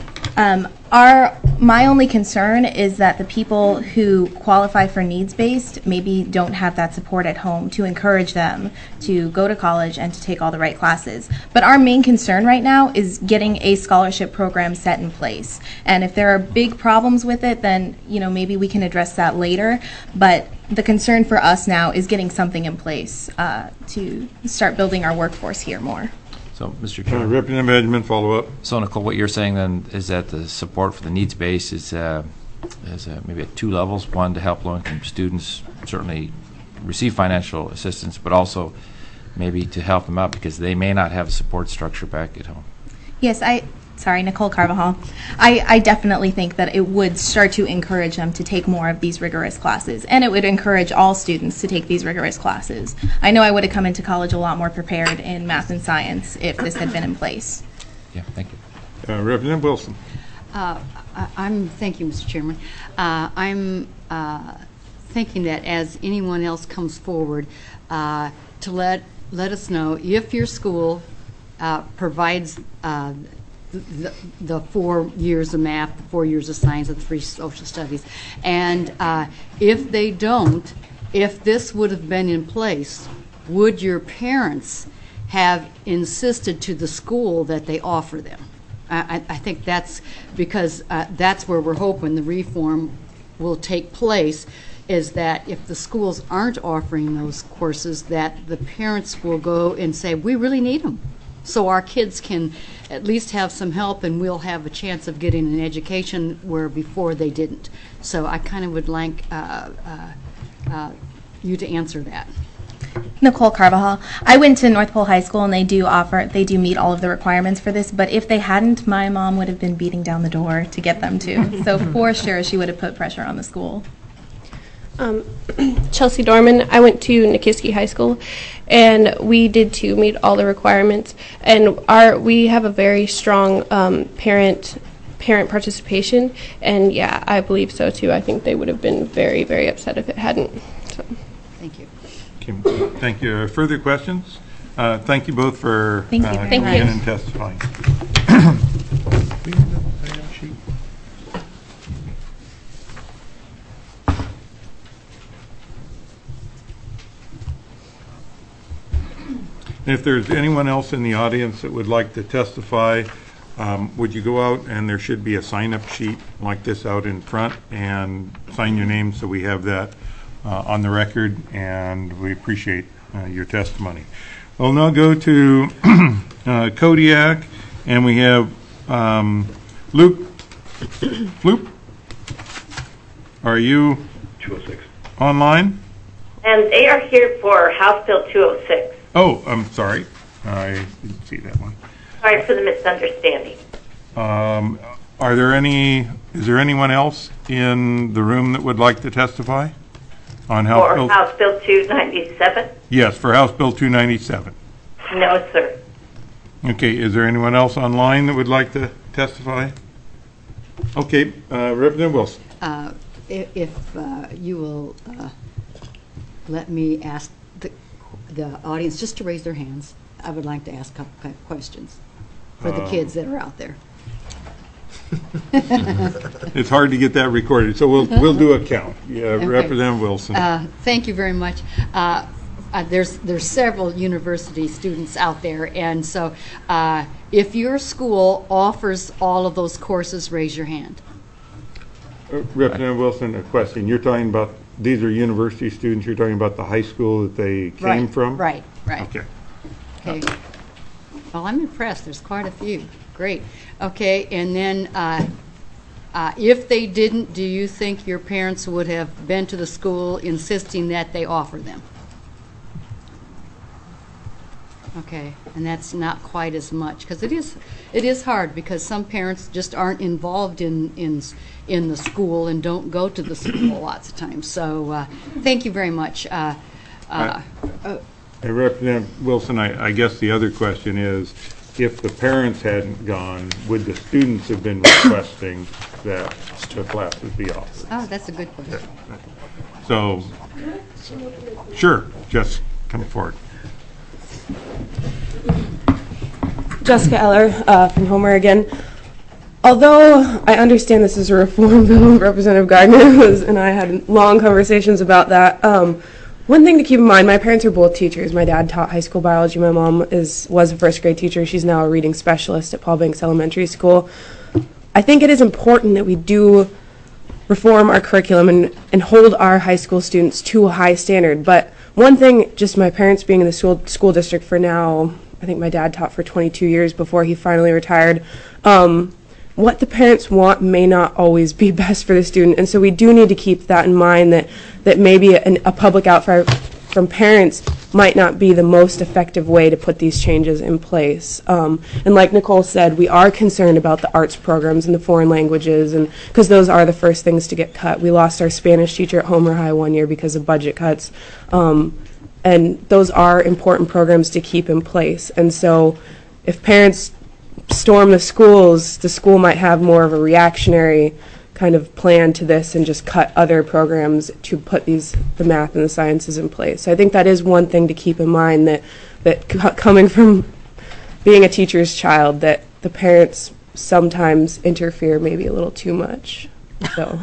Um, our, my only concern is that the people who qualify for needs-based maybe don't have that support at home to encourage them to go to college and to take all the right classes. But our main concern right now is getting a scholarship program set in place. And if there are big problems with it, then, you know, maybe we can address that later. But the concern for us now is getting something in place uh, to start building our workforce here more. So, Mister Uh, Chairman. Representative Edgman, follow up. So, Nicole, what you're saying then is that the support for the needs base is, uh, is uh, maybe at two levels. One, to help low-income students certainly receive financial assistance, but also maybe to help them out because they may not have a support structure back at home. Yes, I, sorry, Nicole Carvajal. I, I definitely think that it would start to encourage them to take more of these rigorous classes, and it would encourage all students to take these rigorous classes. I know I would have come into college a lot more prepared in math and science if this had been in place. Yeah, thank you. Uh, Representative Wilson. Uh, I- I'm, thank you, Mister Chairman. Uh, I'm uh, thinking that as anyone else comes forward, uh, to let, let us know if your school uh, provides uh, the, the four years of math, the four years of science, and three social studies. And uh, if they don't, if this would have been in place, would your parents have insisted to the school that they offer them? I, I think that's because uh, that's where we're hoping the reform will take place, is that if the schools aren't offering those courses, that the parents will go and say, we really need them. So our kids can at least have some help, and we'll have a chance of getting an education where before they didn't. So I kind of would like uh, uh, uh, you to answer that. Nicole Carvajal. I went to North Pole High School, and they do offer, they do meet all of the requirements for this, but if they hadn't, my mom would have been beating down the door to get them to. So for sure, she would have put pressure on the school. Um, Chelsea Dorman. I went to Nikiski High School, and we did too meet all the requirements. And our we have a very strong um, parent parent participation, and yeah, I believe so too. I think they would have been very very upset if it hadn't. So. Thank you. Okay, thank you. Uh, Further questions? Uh, Thank you both for Thank you. uh, Thank coming in you. and testifying. If there's anyone else in the audience that would like to testify, um, would you go out, and there should be a sign-up sheet like this out in front, and sign your name so we have that uh, on the record, and we appreciate uh, your testimony. We'll now go to uh, Kodiak, and we have um, Luke. Luke, are you two oh six. online? And they are here for House Bill two oh six. Oh, I'm sorry. I didn't see that one. Sorry for the misunderstanding. Um, are there any, is there anyone else in the room that would like to testify on House For Bill? House Bill two ninety-seven? Yes, for House Bill two ninety-seven. No, sir. Okay, is there anyone else online that would like to testify? Okay, uh, Representative Wilson. Uh, i- If uh, you will uh, let me ask the the audience just to raise their hands, I would like to ask a couple of questions for the Uh, kids that are out there. It's hard to get that recorded, so we'll we'll do a count. Yeah, Okay. Representative Wilson. Uh, Thank you very much. Uh, uh, There's there's several university students out there, and so uh, if your school offers all of those courses, raise your hand. Uh, Representative Wilson, a question. You're talking about, these are university students, you're talking about the high school that they came Right, from? Right, right. Okay. Okay. Well, I'm impressed. There's quite a few. Great. Okay, and then uh, uh, if they didn't, do you think your parents would have been to the school insisting that they offer them? Okay, and that's not quite as much, because it is, it is hard, because some parents just aren't involved in, in, in the school and don't go to the school lots of times. So, uh, thank you very much. Uh, uh, uh, Hey, Representative Wilson, I, I guess the other question is, if the parents hadn't gone, would the students have been requesting that the classes be offered? Oh, that's a good question. So, sure, just come forward. Jessica Eller uh, from Homer again. Although I understand this is a reform bill, Representative Gardner was, and I had long conversations about that. Um, one thing to keep in mind, my parents are both teachers. My dad taught high school biology. My mom is was a first grade teacher. She's now a reading specialist at Paul Banks Elementary School. I think it is important that we do reform our curriculum and, and hold our high school students to a high standard. But one thing, just my parents being in the school, school district for now, I think my dad taught for twenty-two years before he finally retired. Um, what the parents want may not always be best for the student, and so we do need to keep that in mind, that, that maybe an, a public outcry from parents might not be the most effective way to put these changes in place. Um, and like Nicole said, we are concerned about the arts programs and the foreign languages, and because those are the first things to get cut. We lost our Spanish teacher at Homer High one year because of budget cuts. Um, and those are important programs to keep in place. And so if parents storm the schools, the school might have more of a reactionary kind of plan to this and just cut other programs to put these the math and the sciences in place. So I think that is one thing to keep in mind, that that c coming from being a teacher's child, that the parents sometimes interfere maybe a little too much. So.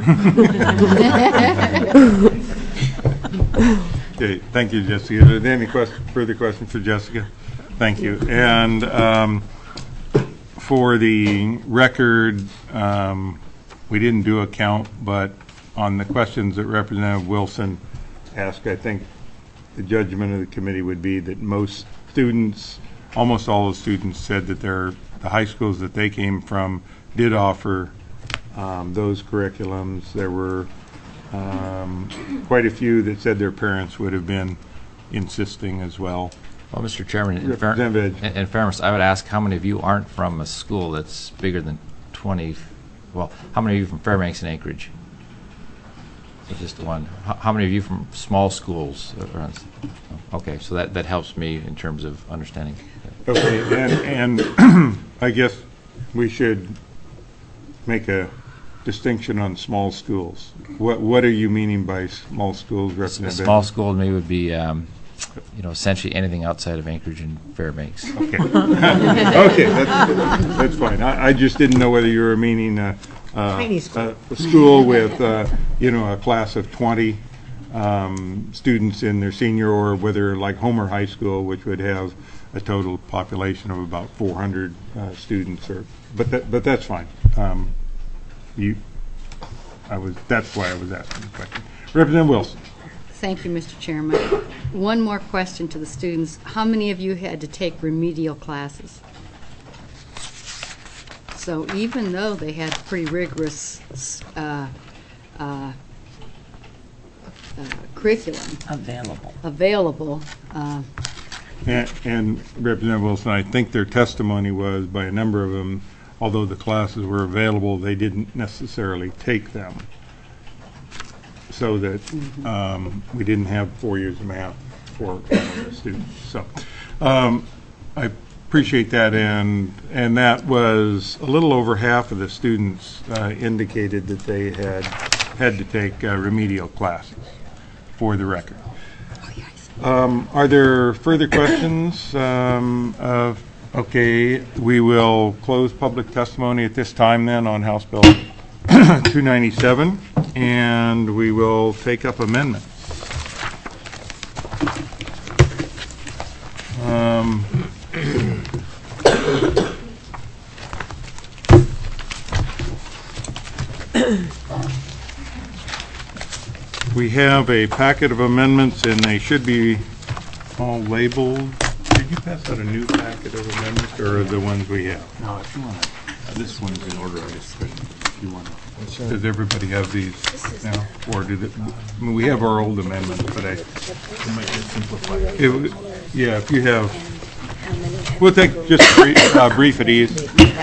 Okay, thank you, Jessica. Are there any question, further questions for Jessica? Thank you. And um, for the record, um, we didn't do a count, but on the questions that Representative Wilson asked, I think the judgment of the committee would be that most students, almost all the students, said that their the high schools that they came from did offer um, those curriculums. There were um, quite a few that said their parents would have been insisting as well. Well, Mister Chairman, in, fair, in, in fairness, I would ask how many of you aren't from a school that's bigger than twenty. Well, how many of you from Fairbanks and Anchorage? So just one. How, how many of you from small schools? Okay, so that, that helps me in terms of understanding. Okay, and, and I guess we should make a distinction on small schools. What what are you meaning by small schools, Representative? A small school to me would be, um, you know, essentially anything outside of Anchorage and Fairbanks. Okay, okay, that's, that's fine. I, I just didn't know whether you were meaning a, a, a, a school with, uh, you know, a class of twenty um, students in their senior, or whether like Homer High School, which would have a total population of about four hundred uh, students. Or, but that, but that's fine. Um, you, I was. That's why I was asking the question. Representative Wilson. Thank you, Mister Chairman. One more question to the students. How many of you had to take remedial classes? So even though they had pretty rigorous uh, uh, uh, curriculum available, available. Uh, and, and Representative Wilson, I think their testimony was by a number of them, although the classes were available, they didn't necessarily take them. So that um, we didn't have four years of math for the students. So um, I appreciate that, and and that was a little over half of the students uh, indicated that they had had to take uh, remedial classes, for the record. Um, are there further questions? Um, uh, okay, we will close public testimony at this time then on House Bill two ninety-seven, and we will take up amendments. Um, we have a packet of amendments, and they should be all labeled. Did you pass out a new packet of amendments, or are the ones we have? No, if you want to, uh, this one's in order, I just couldn't. You want to. Does everybody have these now, or did it? I mean, we have our old amendments, but I. It might just simplify it. It, yeah, if you have We'll take just a brief, uh, brief at ease.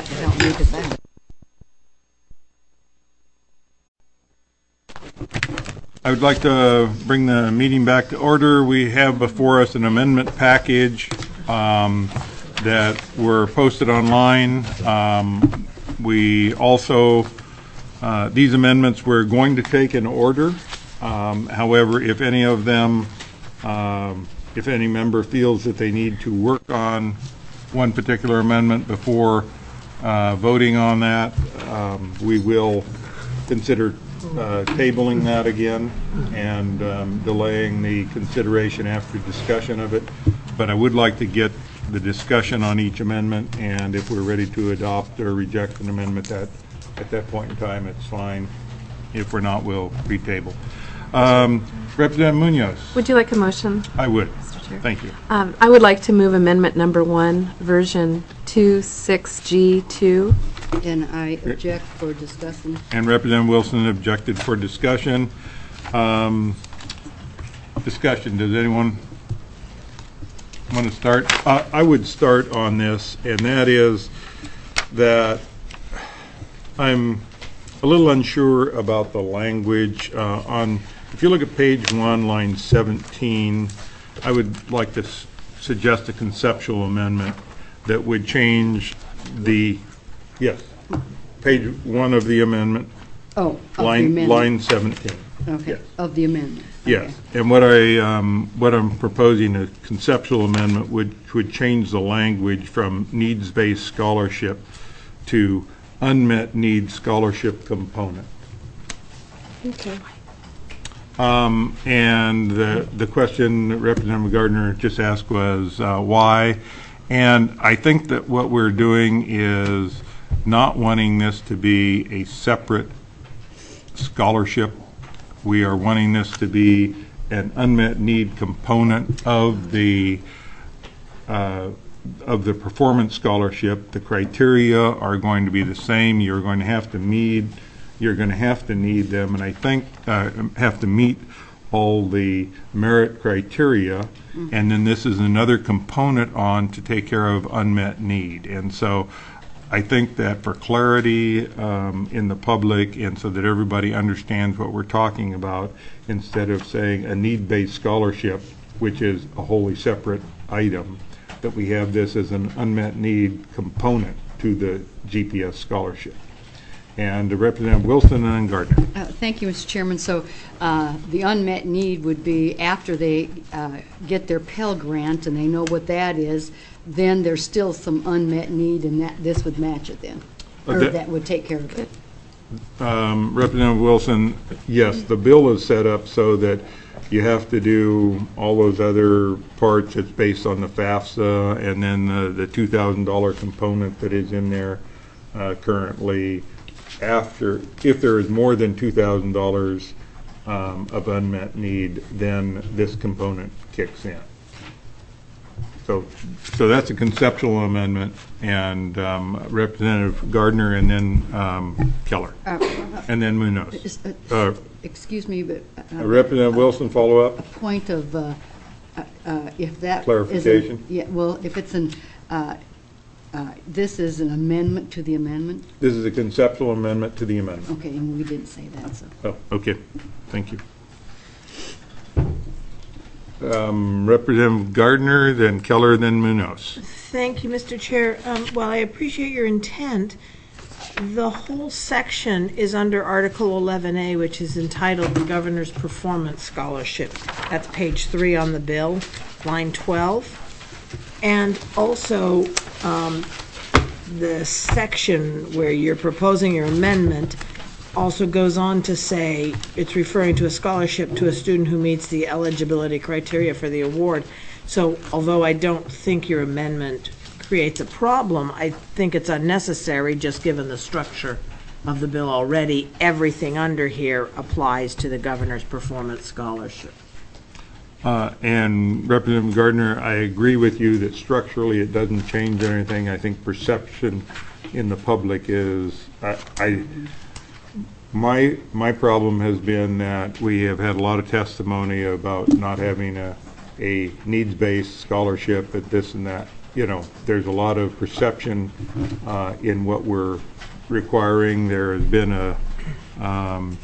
I would like to bring the meeting back to order. We have before us an amendment package um, that were posted online. Um, we also, uh, these amendments we're going to take in order. Um, however, if any of them, um, if any member feels that they need to work on one particular amendment before uh, voting on that, um, we will consider Uh, tabling that again and um, delaying the consideration after discussion of it. But I would like to get the discussion on each amendment, and if we're ready to adopt or reject an amendment that at that point in time, it's fine. If we're not, we'll re-table. Um, Representative Munoz. Would you like a motion? I would. Mister Chair. Thank you. Um, I would like to move amendment number one, version two six G two. And I object for discussion. And Representative Wilson objected for discussion. Um, discussion, does anyone want to start? Uh, I would start on this, and that is that I'm a little unsure about the language uh, on, if you look at page one, line seventeen, I would like to s suggest a conceptual amendment that would change the, yes, page one of the amendment. Oh, of line, the amendment. Line seventeen. Okay, yes. Of the amendment. Yes, and what I um, what I'm proposing, a conceptual amendment, would would change the language from needs-based scholarship to unmet needs scholarship component. Okay. Um, and the the question that Representative Gardner just asked was uh, why, and I think that what we're doing is not wanting this to be a separate scholarship. We are wanting this to be an unmet need component of the uh, of the performance scholarship. The criteria are going to be the same. You're going to have to meet. You're going to have to need them, and I think uh, have to meet all the merit criteria. Mm-hmm. And then this is another component on to take care of unmet need. And so I think that for clarity um, in the public, and so that everybody understands what we're talking about, instead of saying a need-based scholarship, which is a wholly separate item, that we have this as an unmet need component to the G P S scholarship. And uh, Representative Wilson and Gardner. Uh, thank you, Mister Chairman. So uh, the unmet need would be after they uh, get their Pell Grant and they know what that is, then there's still some unmet need, and that this would match it then, or Okay. that would take care of it. Um, Representative Wilson, yes, the bill is set up so that you have to do all those other parts. It's based on the FAFSA, and then the, the two thousand dollar component that is in there uh, currently. After, if there is more than two thousand dollars um, of unmet need, then this component kicks in. So, so that's a conceptual amendment, and um, Representative Gardner, and then um, Keller, Uh, and then Munoz. Is- uh, Uh, Excuse me, but. uh, uh, Representative Wilson, follow up. A point of, uh, uh, uh, if that. is a- Clarification? Yeah, well, if it's an, uh, uh, this is an amendment to the amendment? This is a conceptual amendment to the amendment. Okay, and we didn't say that, so. Oh, okay. Thank you. Um, Representative Gardner, then Keller, then Munoz. Thank you, Mister Chair. Um, while I appreciate your intent, the whole section is under Article eleven A, which is entitled the Governor's Performance Scholarship. That's page three on the bill, line twelve. And also, um, the section where you're proposing your amendment also goes on to say it's referring to a scholarship to a student who meets the eligibility criteria for the award. So although I don't think your amendment creates a problem, I think it's unnecessary just given the structure of the bill already. Everything under here applies to the Governor's Performance Scholarship. Uh, and Representative Gardner, I agree with you that structurally it doesn't change anything. I think perception in the public is, I, I my my problem has been that we have had a lot of testimony about not having a a needs-based scholarship at this and that you know, there's a lot of perception uh, in what we're requiring. There has been a um,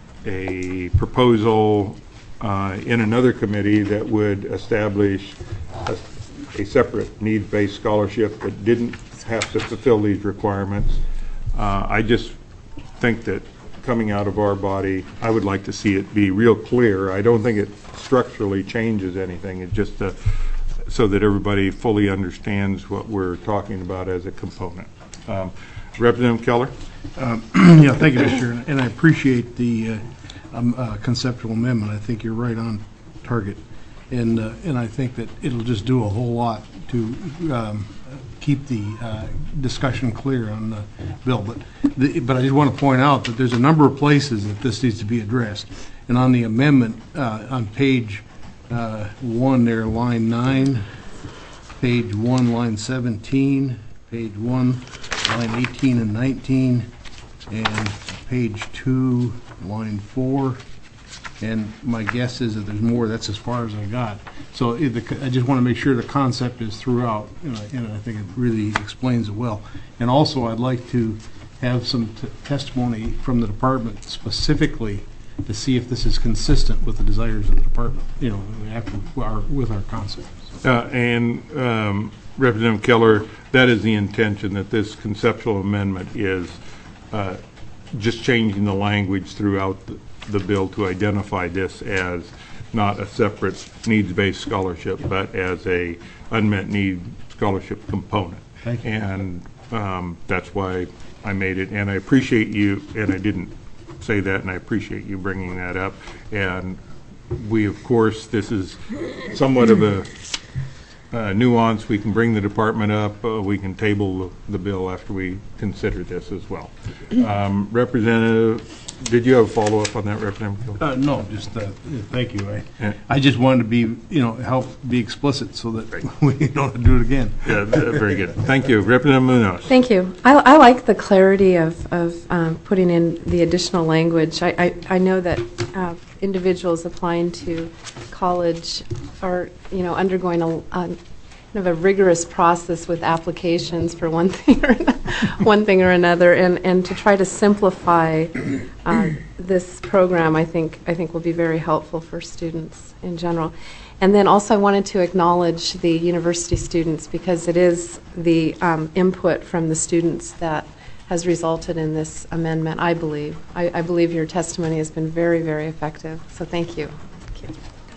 a proposal uh, in another committee that would establish a, a separate needs-based scholarship that didn't have to fulfill these requirements. Uh, I just think that coming out of our body, I would like to see it be real clear. I don't think it structurally changes anything. It's just a, so that everybody fully understands what we're talking about as a component. Um, Representative Keller? Um, yeah, thank you, Mister Chair, and I appreciate the uh, um, uh, conceptual amendment. I think you're right on target, and uh, and I think that it'll just do a whole lot to um, keep the uh, discussion clear on the bill. But the, but I just want to point out that there's a number of places that this needs to be addressed, and on the amendment uh, on page uh, one there, line nine, page one, line seventeen, page one, line eighteen and nineteen, and page two, line four. And my guess is that there's more. That's as far as I got. So it, the, I just want to make sure the concept is throughout, and I, and I think it really explains it well. And also, I'd like to have some t testimony from the department specifically to see if this is consistent with the desires of the department, you know, after our, with our concept. Uh, and um, Representative Keller, that is the intention, that this conceptual amendment is uh, just changing the language throughout the, the bill to identify this as not a separate needs-based scholarship, but as a unmet need scholarship component. Thank you. And um, that's why I made it. And I appreciate you, and I didn't say that, and I appreciate you bringing that up. And we, of course, this is somewhat of a uh, nuance. We can bring the department up. Uh, we can table the, the bill after we consider this as well. Um, Representative, did you have a follow-up on that, Representative? Uh, no, just uh, thank you. I, Yeah. I just wanted to be, you know, help be explicit so that we don't have to do it again. Yeah, very good. Thank you. Representative Munoz. Thank you. I, I like the clarity of, of um, putting in the additional language. I, I, I know that uh, individuals applying to college are, you know, undergoing a, a kind of a rigorous process with applications for one thing or one thing or another, and, and to try to simplify uh, this program, I think I think will be very helpful for students in general. And then also I wanted to acknowledge the university students, because it is the um, input from the students that has resulted in this amendment, I believe. I, I believe your testimony has been very, very effective, so thank you. Thank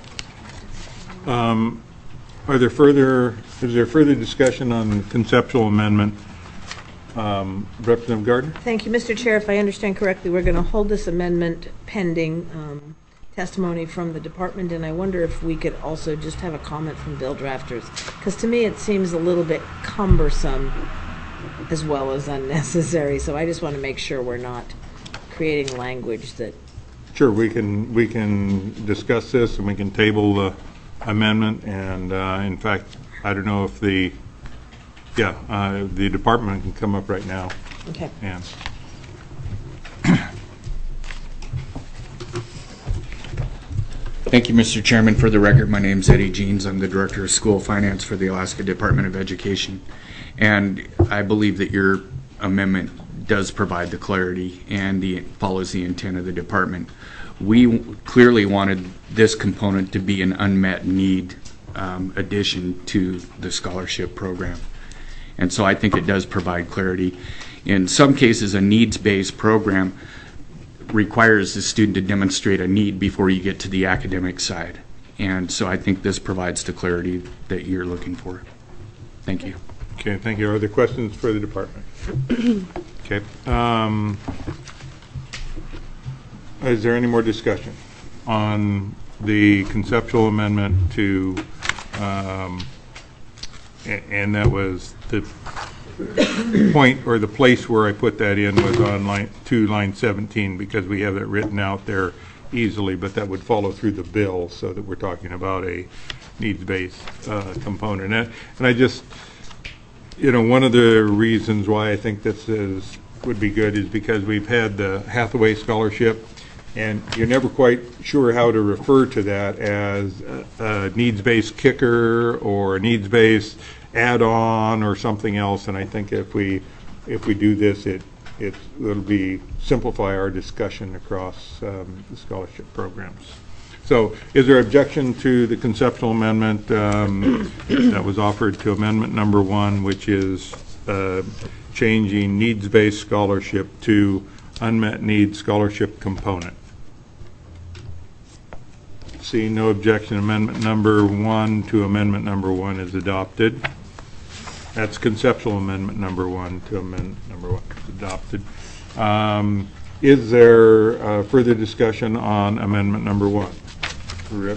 you. Um, Are there further, is there further discussion on the conceptual amendment? Um, Representative Gardner? Thank you, Mister Chair. If I understand correctly, we're going to hold this amendment pending um, testimony from the department, and I wonder if we could also just have a comment from bill drafters, because to me it seems a little bit cumbersome as well as unnecessary. So I just want to make sure we're not creating language that. Sure, we can we can discuss this, and we can table the amendment. And uh, in fact, I don't know if the yeah uh, the department can come up right now. Okay. And thank you, Mister Chairman. For the record, my name is Eddie Jeans. I'm the Director of School Finance for the Alaska Department of Education. And I believe that your amendment does provide the clarity and the follows the intent of the department. We clearly wanted this component to be an unmet need um, addition to the scholarship program. And so I think it does provide clarity. In some cases, a needs-based program requires the student to demonstrate a need before you get to the academic side. And so I think this provides the clarity that you're looking for. Thank you. okay, thank you. Are there questions for the department? Okay. Um, is there any more discussion on the conceptual amendment to, um, and, and that was the point or the place where I put that in was on line two, line seventeen, because we have it written out there easily, but that would follow through the bill, so that we're talking about a needs-based uh, component. And, and I just, you know, one of the reasons why I think this is would be good is because we've had the Hathaway Scholarship, and you're never quite sure how to refer to that as a, a needs-based kicker or a needs-based add-on or something else, and I think if we, if we do this, it, it, it'll be, simplify our discussion across um, the scholarship programs. So is there objection to the conceptual amendment um, that was offered to amendment number one, which is uh, changing needs-based scholarship to unmet needs scholarship component? Seeing no objection, amendment number one to amendment number one is adopted. That's conceptual amendment number one to amendment number one is adopted. Um, is there uh, further discussion on amendment number one? Rip.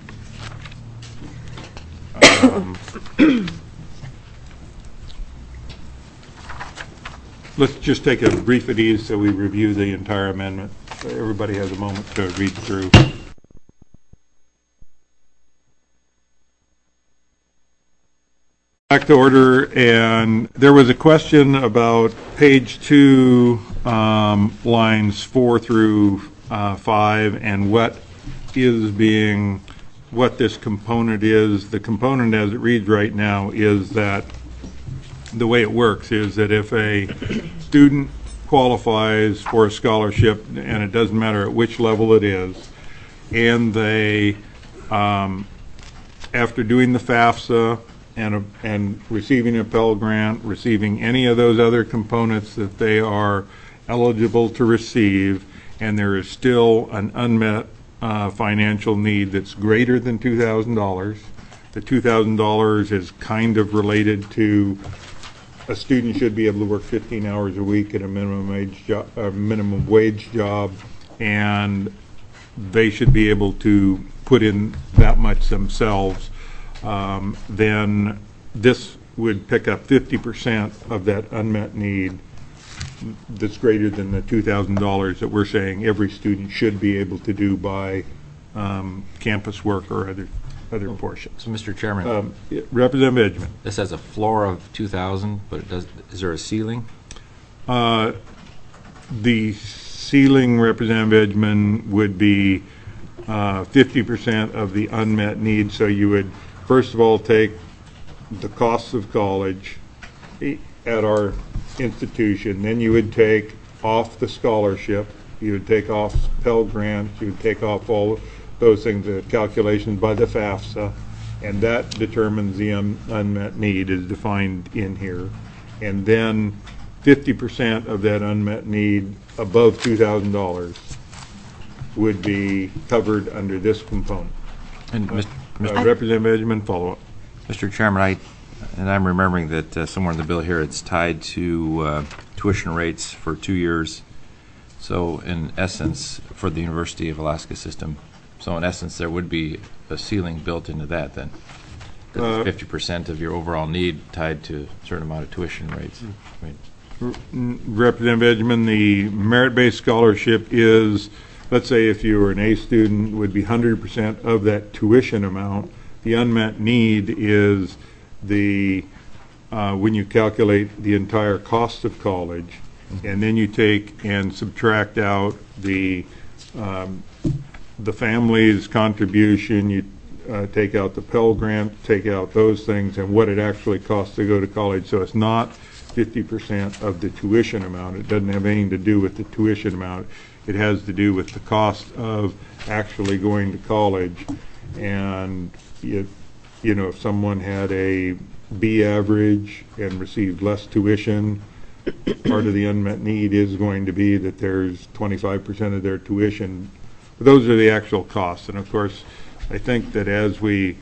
Um, let's just take a brief at ease so we review the entire amendment. So everybody has a moment to read through. Back to order, and there was a question about page two, um, lines four through uh, five, and what is being, what this component is. The component as it reads right now is that the way it works is that if a student qualifies for a scholarship, and it doesn't matter at which level it is, and they, um, after doing the FAFSA and, a, and receiving a Pell Grant, receiving any of those other components that they are eligible to receive, and there is still an unmet Uh, financial need that's greater than two thousand dollars. The two thousand dollars is kind of related to a student should be able to work fifteen hours a week at a minimum wage job, a minimum wage job, and they should be able to put in that much themselves. Um, then this would pick up fifty percent of that unmet need that's greater than the two thousand dollars that we're saying every student should be able to do by um, campus work or other other oh, portions. So, Mister Chairman, um, Representative Edgman. This has a floor of two thousand, but it does. Is there a ceiling? Uh, the ceiling, Representative Edgman, would be uh, fifty percent of the unmet need. So you would first of all take the costs of college at our institution, then you would take off the scholarship, you would take off Pell Grants, you would take off all those things, the calculations by the FAFSA, and that determines the un unmet need is defined in here. And then fifty percent of that unmet need above two thousand dollars would be covered under this component. And uh, Mister Uh, Representative Edgman, follow up. Mister Chairman, I and I'm remembering that uh, somewhere in the bill here it's tied to uh, tuition rates for two years. So in essence, for the University of Alaska system, so in essence there would be a ceiling built into that then. Uh, fifty percent of your overall need tied to a certain amount of tuition rates. Right. Representative Edgman, the merit-based scholarship is, let's say if you were an A student, would be one hundred percent of that tuition amount. The unmet need is the, uh, when you calculate the entire cost of college, and then you take and subtract out the, um, the family's contribution, you uh, take out the Pell Grant, take out those things, and what it actually costs to go to college. So it's not fifty percent of the tuition amount. It doesn't have anything to do with the tuition amount. It has to do with the cost of actually going to college. And it, you know, if someone had a B average and received less tuition, part of the unmet need is going to be that there's twenty-five percent of their tuition. Those are the actual costs. And of course, I think that as we,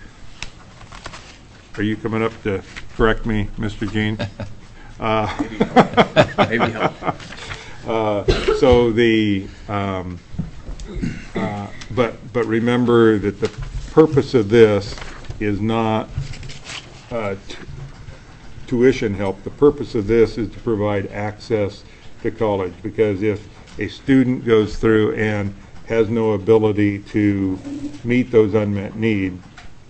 are you coming up to correct me, Mister Jean? Uh, Maybe help. Uh, so the, um, uh, but but remember that the purpose of this is not uh, tuition help. The purpose of this is to provide access to college, because if a student goes through and has no ability to meet those unmet needs,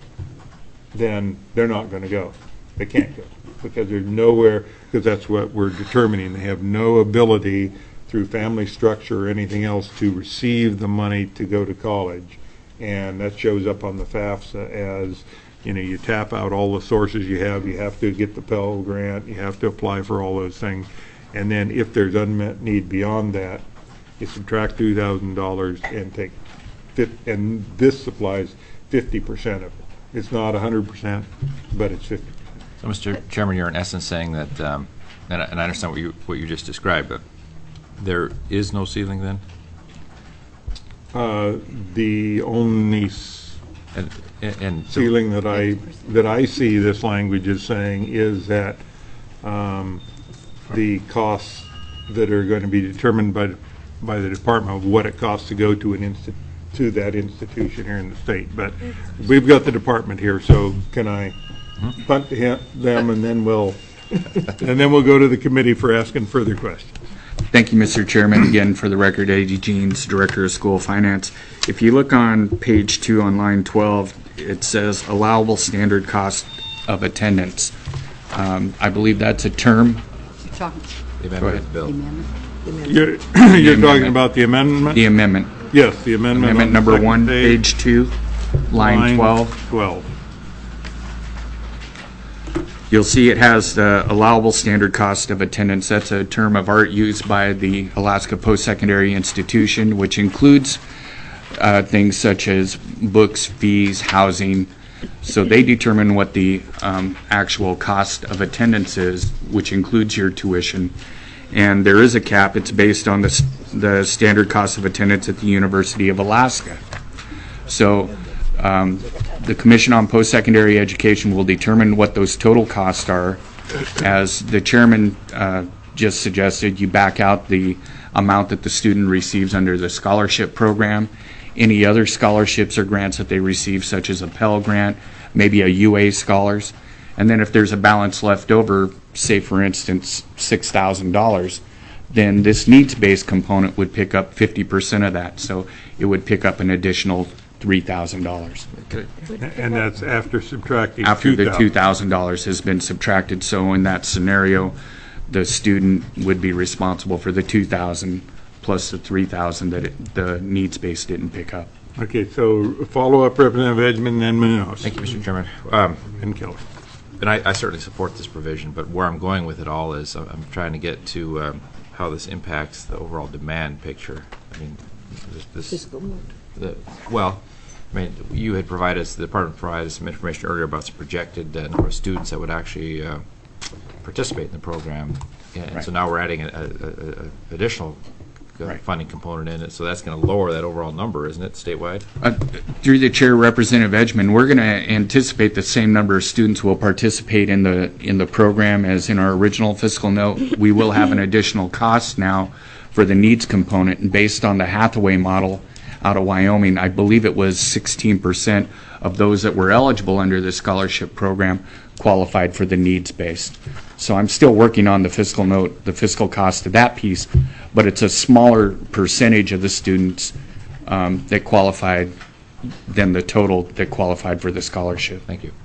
then they're not going to go. They can't go because there's nowhere, because that's what we're determining. They have no ability through family structure or anything else to receive the money to go to college. And that shows up on the FAFSA as you know, you tap out all the sources you have, you have to get the Pell Grant, you have to apply for all those things. And then if there's unmet need beyond that, you subtract two thousand dollars and take, fif- and this supplies fifty percent of it. It's not one hundred percent, but it's fifty percent. So, Mister Chairman, you're in essence saying that, um, and, I, and I understand what you what you just described, but there is no ceiling then? Uh, the only s- And, and, and so- ceiling that I that I see this language is saying is that um, the costs that are going to be determined by by the department of what it costs to go to an insti- to that institution here in the state. But we've got the department here, so can I punt to him, them, and then we'll and then we'll go to the committee for asking further questions. Thank you, Mister Chairman. Again, for the record, Eddie Jeans, Director of School Finance. If you look on page two on line twelve, it says allowable standard cost of attendance. Um, I believe that's a term. The amendment of the bill. You're, The you're talking amendment. about the amendment? The amendment. Yes, the amendment. Amendment on the number second one, page two, line twelve. twelve. You'll see it has the allowable standard cost of attendance. That's a term of art used by the Alaska Post-Secondary Institution, which includes uh, things such as books, fees, housing. So they determine what the um, actual cost of attendance is, which includes your tuition. And there is a cap. It's based on the, s- the standard cost of attendance at the University of Alaska. So um, the Commission on Post-Secondary Education will determine what those total costs are. As the chairman uh, just suggested, you back out the amount that the student receives under the scholarship program, any other scholarships or grants that they receive, such as a Pell Grant, maybe a U A Scholars. And then if there's a balance left over, say for instance, six thousand dollars, then this needs-based component would pick up fifty percent of that. So it would pick up an additional three thousand dollars. And that's after subtracting After the two two thousand. thousand dollars has been subtracted. So in that scenario, the student would be responsible for the two thousand plus the three thousand that it, the needs-based didn't pick up. Okay, so follow-up, Representative Edgman, then Munoz. Thank you, Mister Chairman. Um, and Keller. And I, I certainly support this provision, but where I'm going with it all is I'm, I'm trying to get to um, how this impacts the overall demand picture. I mean, this, this Fiscal mode. the, well, I mean, you had provided us, the department provided us some information earlier about some projected uh, number of students that would actually uh, participate in the program, and Right. so now we're adding an additional uh, Right. funding component in it, so that's going to lower that overall number, isn't it, statewide? Uh, Through the chair, Representative Edgman, we're going to anticipate the same number of students will participate in the in the program as in our original fiscal note. We will have an additional cost now for the needs component, and based on the Hathaway model out of Wyoming, I believe it was sixteen percent of those that were eligible under the scholarship program qualified for the needs-based. So I'm still working on the fiscal note, the fiscal cost of that piece, but it's a smaller percentage of the students um, that qualified than the total that qualified for the scholarship. Thank you.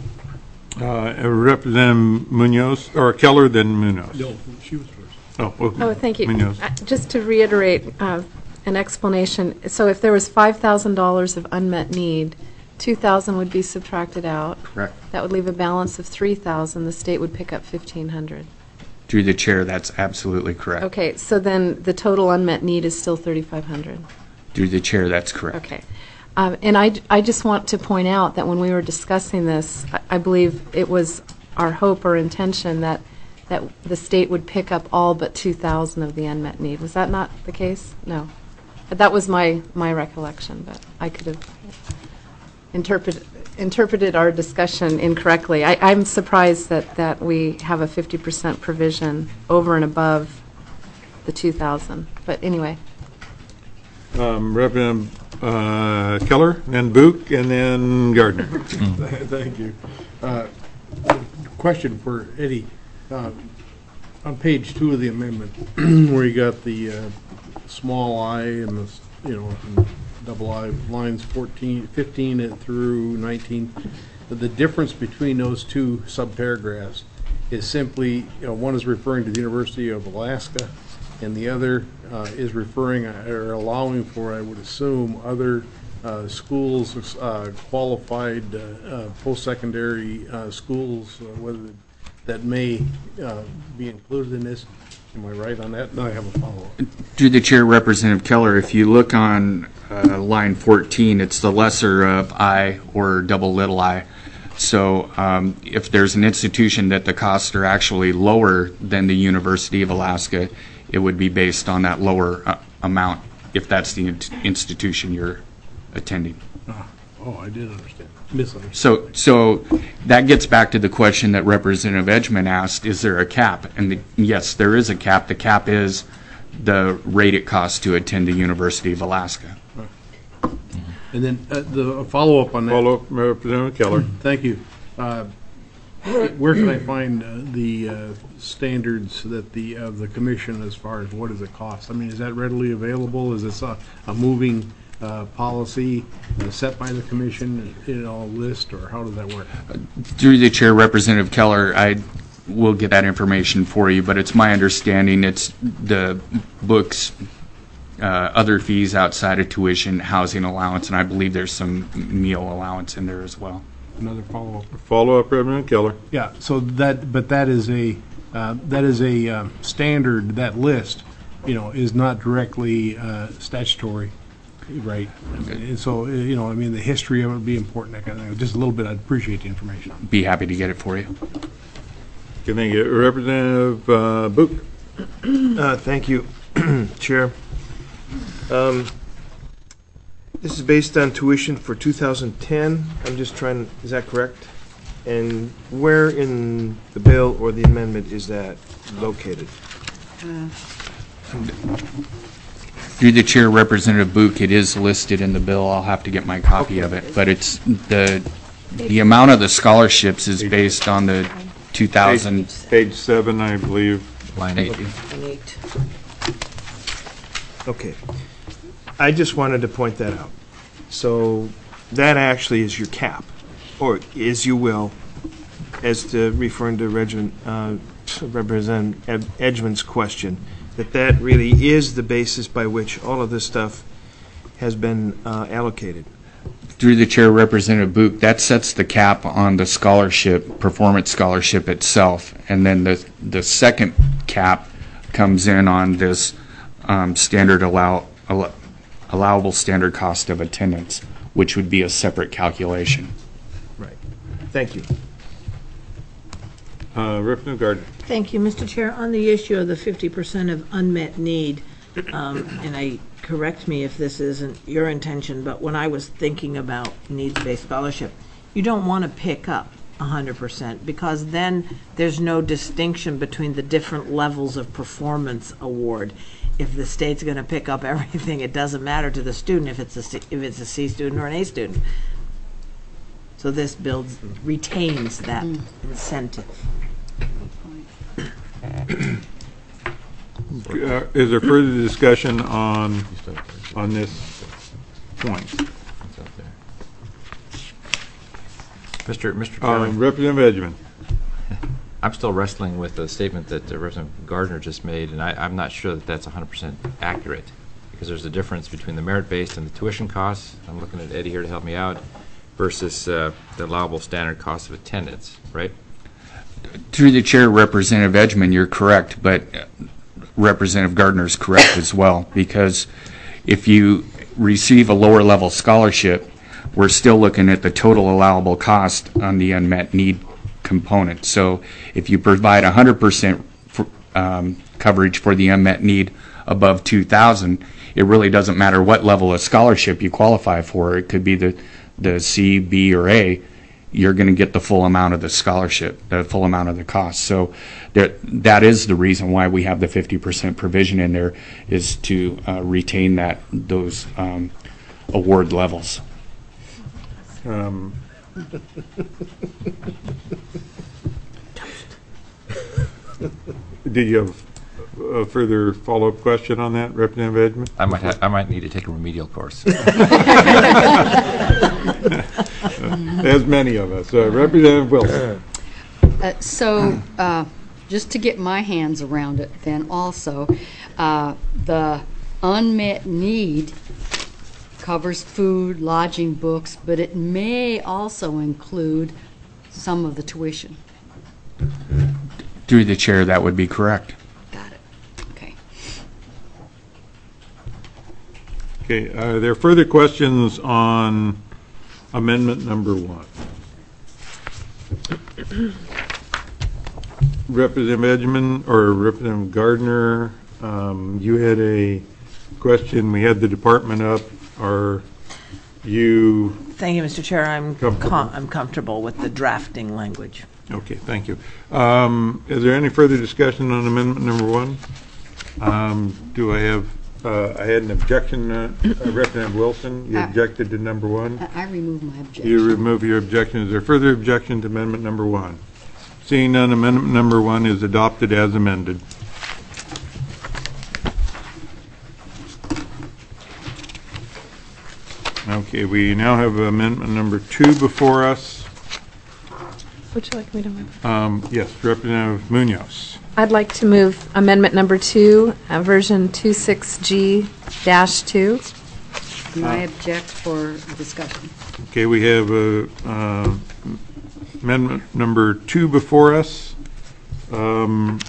Uh, Representative Munoz, or Keller, then Munoz. No, she was first. Oh, okay. Oh, thank you. Munoz. Uh, Just to reiterate uh, an explanation, so if there was five thousand dollars of unmet need, two thousand dollars would be subtracted out. Correct. That would leave a balance of three thousand dollars. The state would pick up fifteen hundred dollars. Through the chair, that's absolutely correct. Okay, so then the total unmet need is still thirty-five hundred dollars. Through the chair, that's correct. Okay. Um, And I, I just want to point out that when we were discussing this, I- I believe it was our hope or intention that, that the state would pick up all but two thousand of the unmet need. Was that not the case? No. But that was my, my recollection, but I could have interpreted, interpreted our discussion incorrectly. I, I'm surprised that, that we have a fifty percent provision over and above the two thousand. But anyway. Um, Representative uh, Keller, then Book, and then Gardner. Thank you. Uh, Question for Eddie. Uh, On page two of the amendment, where you got the uh, small I and the, s- you know, and double I, lines fourteen, fifteen and through nineteen, the- the difference between those two subparagraphs is simply, you know, one is referring to the University of Alaska, and the other uh, is referring uh, or allowing for, I would assume, other uh, schools, uh, qualified uh, uh, post-secondary uh, schools, uh, whether that may uh, be included in this. Am I right on that? No, I have a follow-up. Through the chair, Representative Keller, if you look on uh, line fourteen, it's the lesser of I or double little I. So um, if there's an institution that the costs are actually lower than the University of Alaska, it would be based on that lower uh, amount if that's the in- institution you're attending. Oh, oh, I did understand. Misunderstood. So, so that gets back to the question that Representative Edgman asked, is there a cap? And the, yes, there is a cap. The cap is the rate it costs to attend the University of Alaska. And then uh, the follow-up on that. Follow-up, Representative Keller. Thank you. Uh, where can I find uh, the uh, standards that the of the commission as far as what does it cost? I mean, is that readily available? Is this a, a moving uh, policy uh, set by the commission, you know, list, or how does that work? Through the chair, Representative Keller, I will get that information for you, but it's my understanding it's the books, uh, other fees outside of tuition, housing allowance, and I believe there's some meal allowance in there as well. Another follow-up. Follow-up, Representative Keller. Yeah. So that, but that is a uh, that is a um, standard. That list, you know, is not directly uh, statutory, right? I mean, and so you know, I mean, the history of it would be important. That kind of thing. Just a little bit. I'd appreciate the information. Be happy to get it for you. Can I get Representative uh, Book? Uh, thank you, Chair. Um, this is based on tuition for two thousand ten. I'm just trying, is that correct? And where in the bill or the amendment is that located? Uh. Through the chair, Representative Book, it is listed in the bill. I'll have to get my copy of it, but it's the the amount of the scholarships is based on the two thousand. Page, page seven, I believe. Line eight. Okay. Okay. I just wanted to point that out. So that actually is your cap, or as you will, as to referring to Regiment, uh, Representative Edgman's question, that that really is the basis by which all of this stuff has been uh, allocated. Through the chair, Representative Book, that sets the cap on the scholarship, performance scholarship itself, and then the the second cap comes in on this um, standard allow, allow allowable standard cost of attendance, which would be a separate calculation. Right. Thank you. Uh, Representative Gardner. Thank you, Mister Chair. On the issue of the fifty percent of unmet need, um, and I correct me if this isn't your intention, but when I was thinking about needs-based scholarship, you don't want to pick up one hundred percent because then there's no distinction between the different levels of performance award. If the state's going to pick up everything, it doesn't matter to the student if it's a C, if it's a C student or an A student. So this builds retains that mm. incentive. Uh, is there further discussion on on this point? Mister Mister Uh, Chairman, Representative Edgman. I'm still wrestling with the statement that uh, Representative Gardner just made, and I, I'm not sure that that's one hundred percent accurate, because there's a difference between the merit-based and the tuition costs. I'm looking at Eddie here to help me out, versus uh, the allowable standard cost of attendance, right? Through the chair, Representative Edgman, you're correct, but Representative Gardner is correct as well, because if you receive a lower level scholarship, we're still looking at the total allowable cost on the unmet need component. So if you provide one hundred percent for, um, coverage for the unmet need above two thousand, it really doesn't matter what level of scholarship you qualify for. It could be the, the C, B, or A. You're going to get the full amount of the scholarship, the full amount of the cost. So there, that is the reason why we have the fifty percent provision in there, is to uh, retain that those um, award levels. Um, Did you have a further follow-up question on that, Representative Edgman? I might ha- I might need to take a remedial course. As many of us. Uh, Representative Wilson. Uh, so, uh, just to get my hands around it, then also, uh, the unmet need covers food, lodging, books, but it may also include some of the tuition. Through the chair, that would be correct. Got it. Okay. Okay, are there further questions on amendment number one? Representative Edgman or Representative Gardner, um, you had a question. We had the department up. Are you? Thank you, Mister Chair. I'm comfortable? com- I'm comfortable with the drafting language. Okay, thank you. Um, is there any further discussion on amendment number one? Um, do I have? Uh, I had an objection. Uh, uh, Representative Wilson, you I- objected to number one. I I remove my objection. You remove your objection. Is there further objection to amendment number one? Seeing none, amendment number one is adopted as amended. Okay, we now have amendment number two before us. Would you like me to move? Um, yes, Representative Munoz. I'd like to move amendment number two, uh, version twenty-six G dash two. And I object for discussion. Okay, we have uh, uh, amendment number two before us. Um,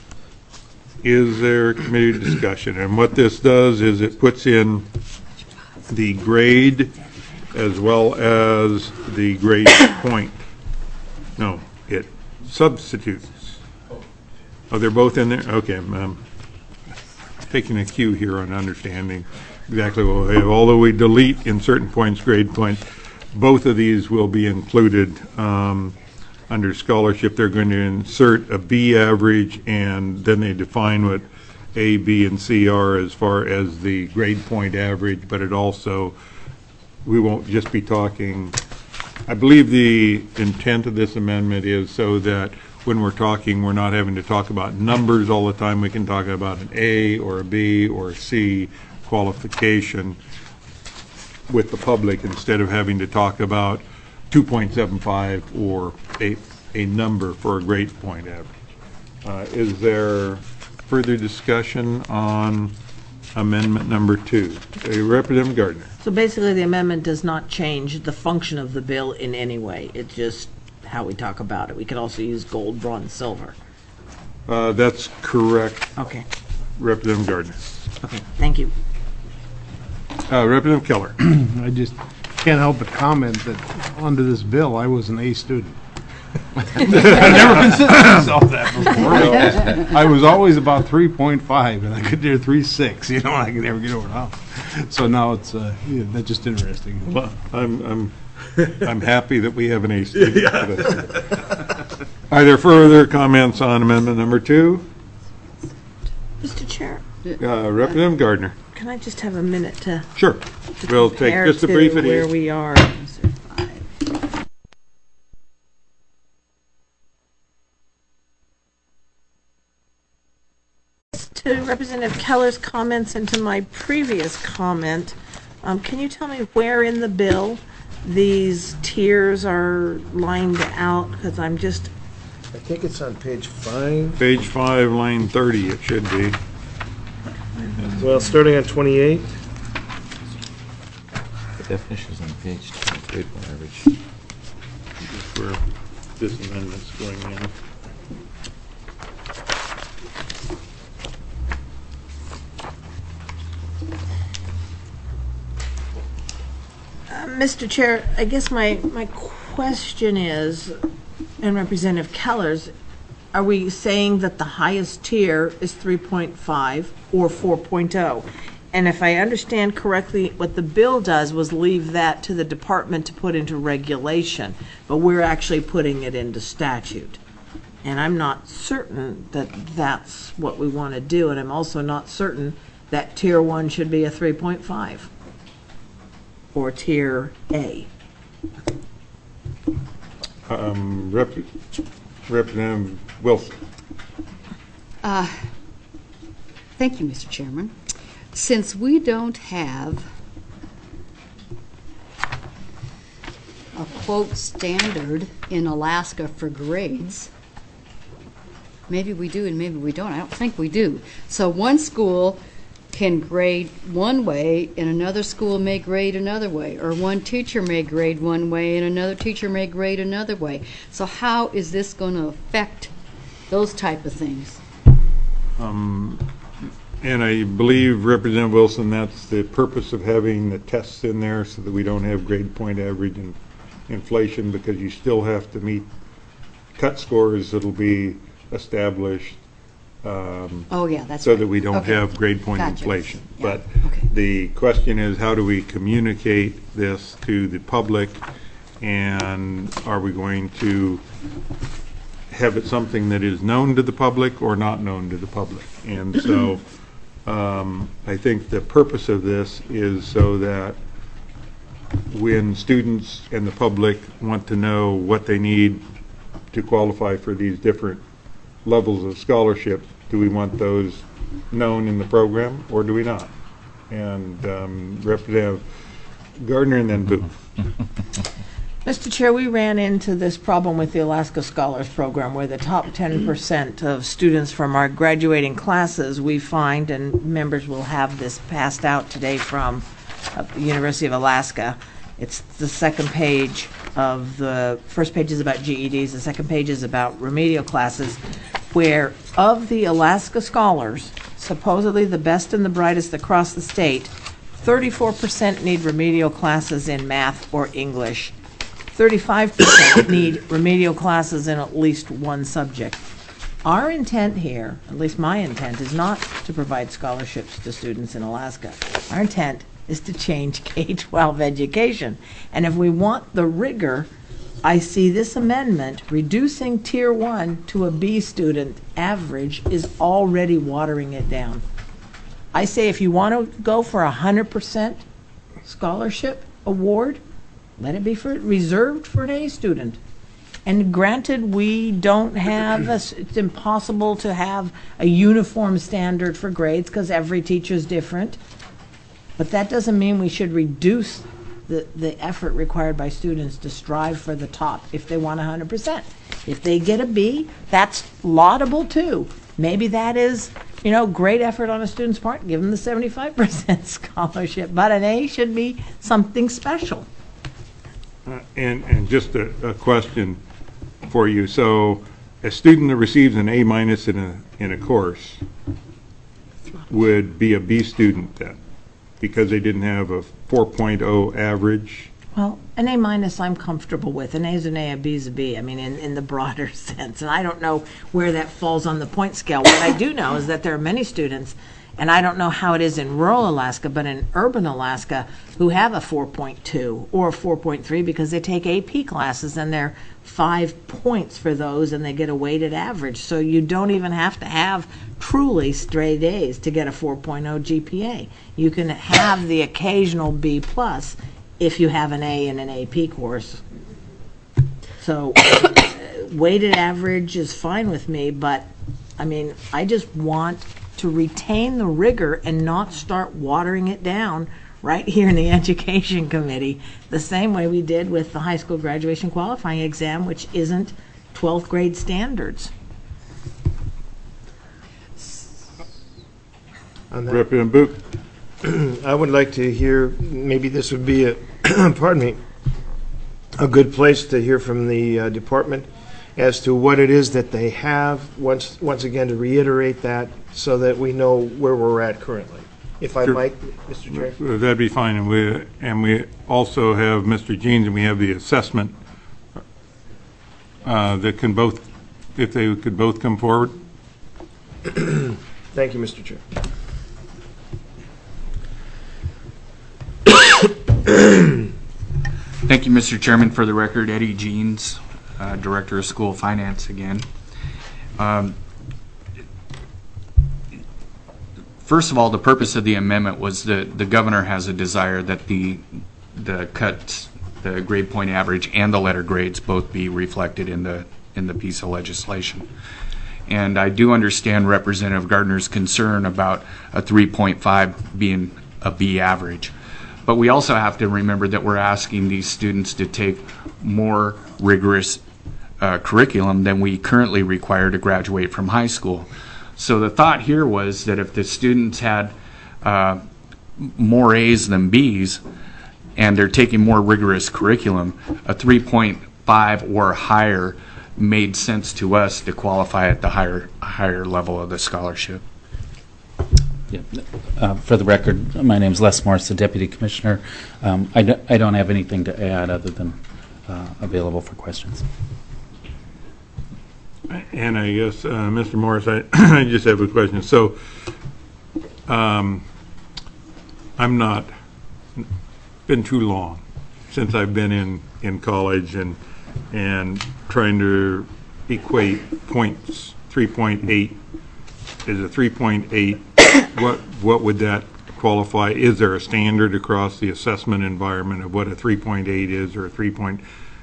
Is there committee discussion? And what this does is it puts in the grade as well as the grade point. No, it substitutes. Oh, they're both in there? Okay, I'm taking a cue here on understanding exactly what we have. Although we delete in certain points grade points, both of these will be included um, under scholarship. They're going to insert a B average, and then they define what A, B, and C are as far as the grade point average, but it also, we won't just be talking, I believe the intent of this amendment is so that when we're talking, we're not having to talk about numbers all the time. We can talk about an A or a B or a C qualification with the public instead of having to talk about two point seven five or a, a number for a grade point average. Uh, is there further discussion on amendment number two? Uh, Representative Gardner. So basically, the amendment does not change the function of the bill in any way. It's just how we talk about it. We could also use gold, bronze, silver. Uh, that's correct. Okay. Representative Gardner. Okay, thank you. Uh, Representative Keller. I just can't help but comment that under this bill, I was an A student. I've never considered myself that before. I was always about three point five, and I could do three point six, you know, and I could never get over it all. So now it's, uh, yeah, that's just interesting. Well, I'm, I'm, I'm happy that we have an A student. Are there further comments on amendment number two? Mister Chair, Uh, Representative Gardner. can I just have a minute to? Sure. to We'll take compare just a to brief it where is. we are. To Representative Keller's comments and to my previous comment, um, can you tell me where in the bill these tiers are lined out? Because I'm just, I think it's on page five. Page five, line thirty, it should be. Well, starting on twenty-eight. The definition is on page two, grade point average. Where this amendment's going in. uh, Mister Chair, I guess my, my question is, and Representative Keller's, are we saying that the highest tier is three point five or four point oh? And if I understand correctly, what the bill does was leave that to the department to put into regulation, but we're actually putting it into statute. And I'm not certain that that's what we want to do, and I'm also not certain that tier one should be a three point five or tier A. Um, Rep- Representative Wilson. Uh, Thank you, Mister Chairman. Since we don't have a quote standard in Alaska for grades, maybe we do and maybe we don't. I don't think we do. So one school can grade one way and another school may grade another way, or one teacher may grade one way and another teacher may grade another way. So how is this going to affect those type of things? Um, and I believe, Representative Wilson, that's the purpose of having the tests in there, so that we don't have grade point average and inflation, because you still have to meet cut scores that'll be established. Um, Oh, yeah, that's so right. that we don't Okay. have grade point Gotcha. inflation. Yeah. But Okay. the question is, how do we communicate this to the public, and are we going to have it something that is known to the public or not known to the public? And so um, I think the purpose of this is so that when students and the public want to know what they need to qualify for these different levels of scholarship, do we want those known in the program or do we not? And um, Representative Gardner and then Booth. Mister Chair, we ran into this problem with the Alaska Scholars Program, where the top ten percent of students from our graduating classes, we find, and members will have this passed out today from uh, the University of Alaska. It's the second page of the first page is about G E Ds, the second page is about remedial classes, where of the Alaska scholars, supposedly the best and the brightest across the state, thirty-four percent need remedial classes in math or English. thirty-five percent need remedial classes in at least one subject. Our intent here, at least my intent, is not to provide scholarships to students in Alaska. Our intent is to change K twelve education. And if we want the rigor, I see this amendment reducing tier one to a B student average is already watering it down. I say if you want to go for a one hundred percent scholarship award, let it be for, reserved for an A student. And granted, we don't have, a, it's impossible to have a uniform standard for grades because every teacher is different. But that doesn't mean we should reduce the, the effort required by students to strive for the top if they want one hundred percent. If they get a B, that's laudable too. Maybe that is, you know, great effort on a student's part, give them the seventy-five percent scholarship. But an A should be something special. Uh, and, and just a, a question for you. So a student that receives an A minus in a, in a course would be a B student then, because they didn't have a four point oh average? Well, an A minus I'm comfortable with. An A is an A, a B is a B, I mean, in, in the broader sense. And I don't know where that falls on the point scale. What I do know is that there are many students, and I don't know how it is in rural Alaska, but in urban Alaska, who have a four point two or a four point three because they take A P classes and they're five points for those and they get a weighted average. So you don't even have to have truly straight A's to get a four point oh G P A. You can have the occasional B plus if you have an A in an A P course. So weighted average is fine with me, but I mean, I just want to retain the rigor and not start watering it down right here in the Education Committee, the same way we did with the high school graduation qualifying exam, which isn't twelfth grade standards. On that, Representative Booth. I would like to hear, maybe this would be a, pardon me, a good place to hear from the uh, department as to what it is that they have, once, once again, to reiterate that so that we know where we're at currently. If I Sure. might, Mister Chair. Uh, That'd be fine. And we, and we also have Mister Jeans, and we have the assessment uh, that can both, if they could both come forward. Thank you, Mister Chair. Thank you, Mister Chairman. For the record, Eddie Jeans, uh, Director of School Finance again. Um, first of all, the purpose of the amendment was that the governor has a desire that the the cuts, the grade point average and the letter grades both be reflected in the in the piece of legislation. And I do understand Representative Gardner's concern about a three point five being a B average. But we also have to remember that we're asking these students to take more rigorous uh, curriculum than we currently require to graduate from high school. So the thought here was that if the students had uh, more A's than B's, and they're taking more rigorous curriculum, a three point five or higher made sense to us to qualify at the higher higher level of the scholarship. Yeah. Uh, for the record, my name is Les Morris, the Deputy Commissioner. Um, I, do, I don't have anything to add other than uh, available for questions. And I guess, uh, Mister Morris, I, I just have a question. So, um, I'm not, been too long since I've been in, in college and and trying to equate points. three point eight is a three point eight. What what would that qualify? Is there a standard across the assessment environment of what a three point eight is, or a three point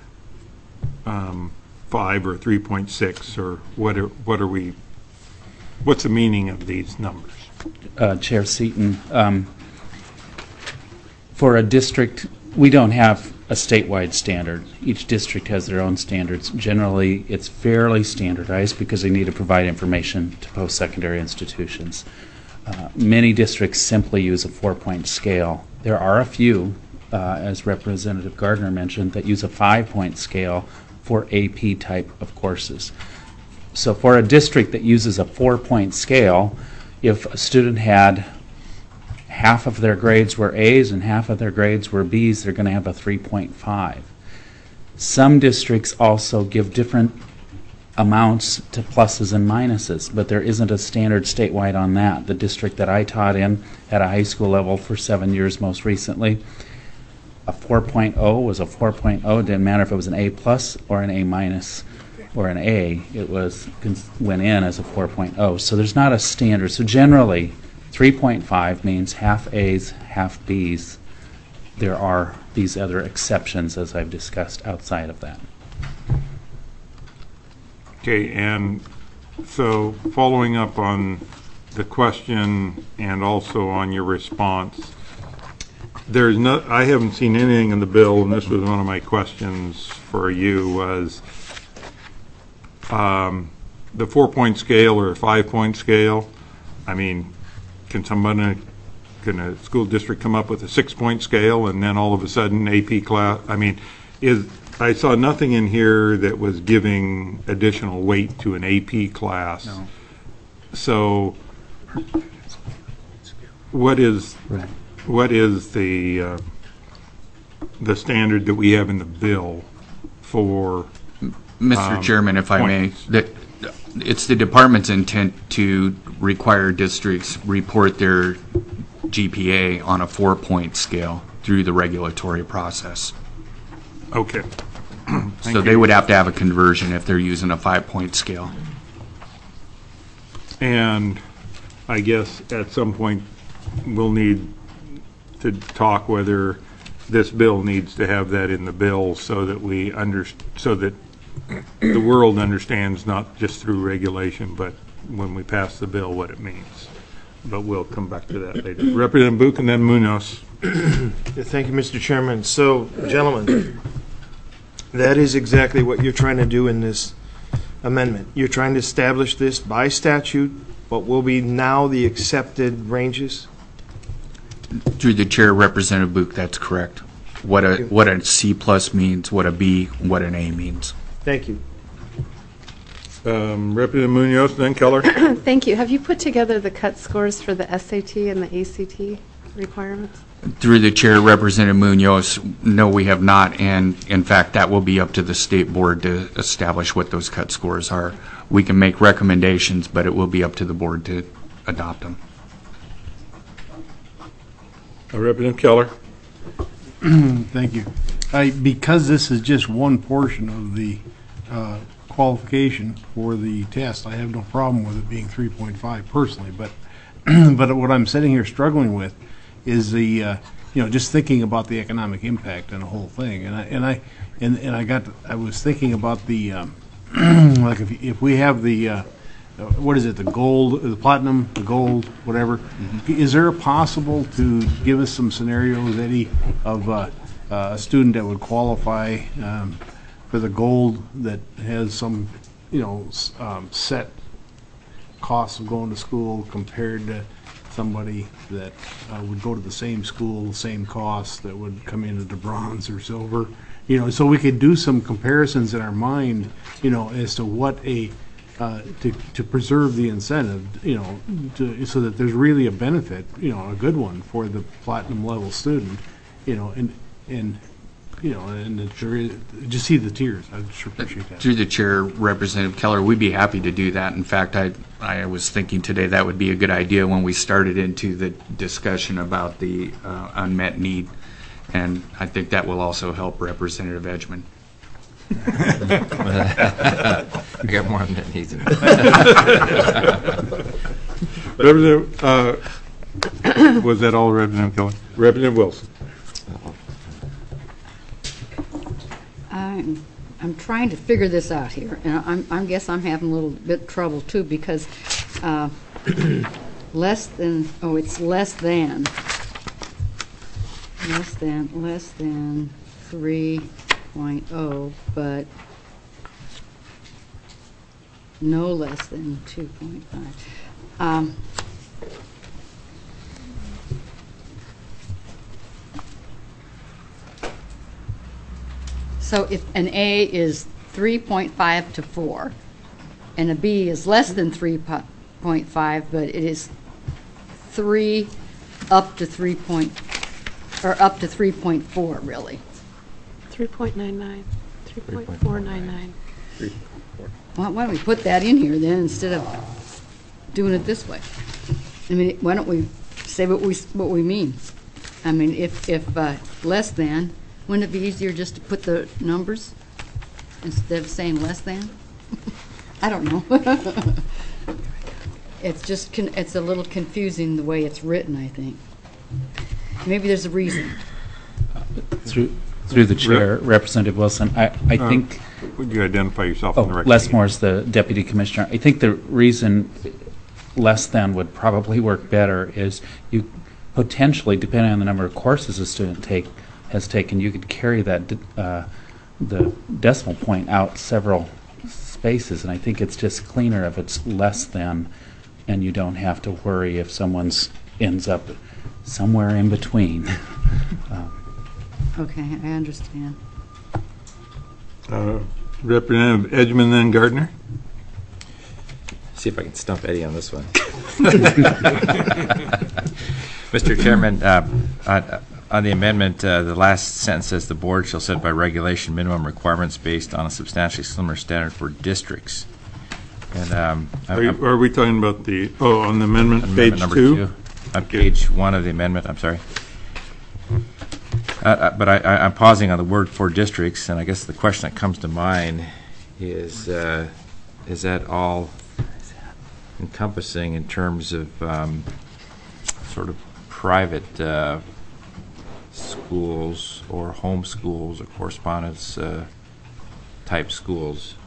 five, or three point six, or what are what are we? What's the meaning of these numbers? Uh, Chair Seaton, um, for a district, we don't have a statewide standard. Each district has their own standards. Generally, it's fairly standardized because they need to provide information to post-secondary institutions. Uh, many districts simply use a four-point scale. There are a few, uh, as Representative Gardner mentioned, that use a five-point scale for A P type of courses. So for a district that uses a four-point scale, if a student had half of their grades were A's and half of their grades were B's, they're going to have a three point five. Some districts also give different amounts to pluses and minuses, but there isn't a standard statewide on that. The district that I taught in at a high school level for seven years most recently, a four point oh was a four point oh. It didn't matter if it was an A plus or an A minus or an A. It was went in as a four point oh. So there's not a standard. So generally, three point five means half A's, half B's. There are these other exceptions, as I've discussed, outside of that. Okay, and so following up on the question and also on your response, there's no, I haven't seen anything in the bill, and this was one of my questions for you, was um, the four-point scale or a five-point scale. I mean, can somebody, can a school district come up with a six-point scale and then all of a sudden A P class? I mean, is I saw nothing in here that was giving additional weight to an A P class. No. So, what is right. what is the uh, the standard that we have in the bill for? Mister Um, Chairman, if I points? may, that it's the department's intent to require districts report their G P A on a four-point scale through the regulatory process. Okay. So they would have to have a conversion if they're using a five-point scale. And I guess at some point we'll need to talk whether this bill needs to have that in the bill so that we under so that the world understands, not just through regulation, but when we pass the bill, what it means. But we'll come back to that later. Representative Buch and then Munoz. Thank you, Mister Chairman. So, gentlemen, that is exactly what you're trying to do in this amendment. You're trying to establish this by statute, but will be now the accepted ranges? Through the chair, Representative Buch, that's correct. What a what a C plus means, what a B, what an A means. Thank you. Um, Representative Munoz, then Keller. Thank you. Have you put together the cut scores for the S A T and the A C T requirements? Through the chair, Representative Munoz, no, we have not, and in fact, that will be up to the state board to establish what those cut scores are. We can make recommendations, but it will be up to the board to adopt them. Uh, Representative Keller. Thank you. I, because this is just one portion of the uh, qualification for the test, I have no problem with it being three point five personally, but but what I'm sitting here struggling with is the uh, you know, just thinking about the economic impact on the whole thing, and I and I and, and I got I was thinking about the um, like if if we have the uh, what is it, the gold, the platinum, the gold, whatever, mm-hmm. Is there a possible to give us some scenarios, Eddie, of uh, uh, a student that would qualify um, for the gold that has some, you know, um, set costs of going to school compared to somebody that uh, would go to the same school, same cost, that would come in at the bronze or silver, you know, so we could do some comparisons in our mind, you know, as to what a, uh, to, to preserve the incentive, you know, to, so that there's really a benefit, you know, a good one for the platinum level student, you know, and, and, you know, and it's really, just see the tiers. I sure appreciate that. Through the chair, Representative Keller, we'd be happy to do that. In fact, I I was thinking today that would be a good idea when we started into the discussion about the uh, unmet need, and I think that will also help Representative Edgman. We got more unmet needs. Representative, uh, was that all, Representative Keller? Representative Wilson. I'm, I'm trying to figure this out here, and I'm, I guess I'm having a little bit trouble too, because uh, less than, oh, it's less than, less than, less than three point oh, but no less than two point five. Um, So if an A is three point five to four, and a B is less than three point five, but it is three up to three point, or up to three point four, really. three point nine nine, three point four nine nine. Well, why don't we put that in here then, instead of doing it this way? I mean, why don't we say what we what we mean? I mean, if if uh, less than. Wouldn't it be easier just to put the numbers instead of saying less than? I don't know. It's just, con it's a little confusing the way it's written, I think. Maybe there's a reason. Through, through the chair, Representative Wilson, I, I Uh, think... Would you identify yourself oh, on the record? Les Moore is the Deputy Commissioner. I think the reason less than would probably work better is you potentially, depending on the number of courses a student take, has taken, you could carry that uh, the decimal point out several spaces, and I think it's just cleaner if it's less than, and you don't have to worry if someone's ends up somewhere in between. um, Okay, I understand. Uh, Representative Edgman, then Gardner. See if I can stump Eddie on this one. Mister Chairman, uh, uh, on the amendment, uh, the last sentence says the board shall set by regulation minimum requirements based on a substantially similar standard for districts. And um, Are, you, are we talking about the, oh, on the amendment, amendment page number two? two? On page one of the amendment, I'm sorry. Uh, uh, but I, I, I'm pausing on the word for districts, and I guess the question that comes to mind is, uh, is that all encompassing in terms of um, sort of private uh, schools or home schools or correspondence uh, type schools?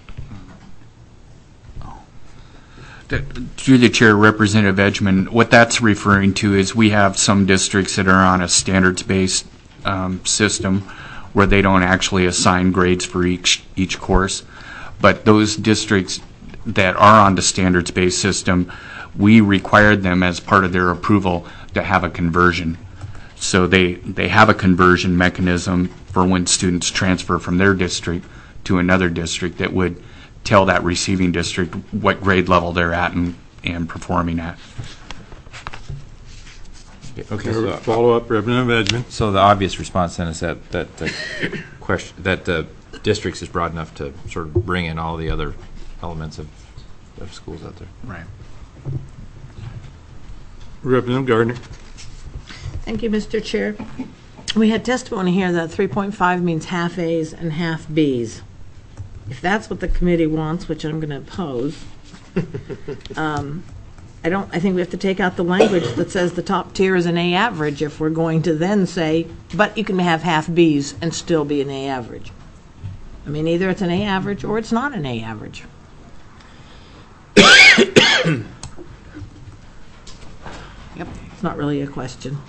Through the chair, Representative Edgman, what that's referring to is we have some districts that are on a standards-based um, system where they don't actually assign grades for each each course. But those districts that are on the standards-based system, we required them as part of their approval to have a conversion. So they, they have a conversion mechanism for when students transfer from their district to another district that would tell that receiving district what grade level they're at and, and performing at. Okay, so follow up, Representative Edgman. So the obvious response then is that that the question that the districts is broad enough to sort of bring in all the other elements of, of schools out there. Right. Representative Gardner. Thank you, Mister Chair. We had testimony here that three point five means half A's and half B's. If that's what the committee wants, which I'm going to oppose, um, I don't. I think we have to take out the language that says the top tier is an A average if we're going to then say, but you can have half B's and still be an A average. I mean, either it's an A average or it's not an A average. Yep, it's not really a question.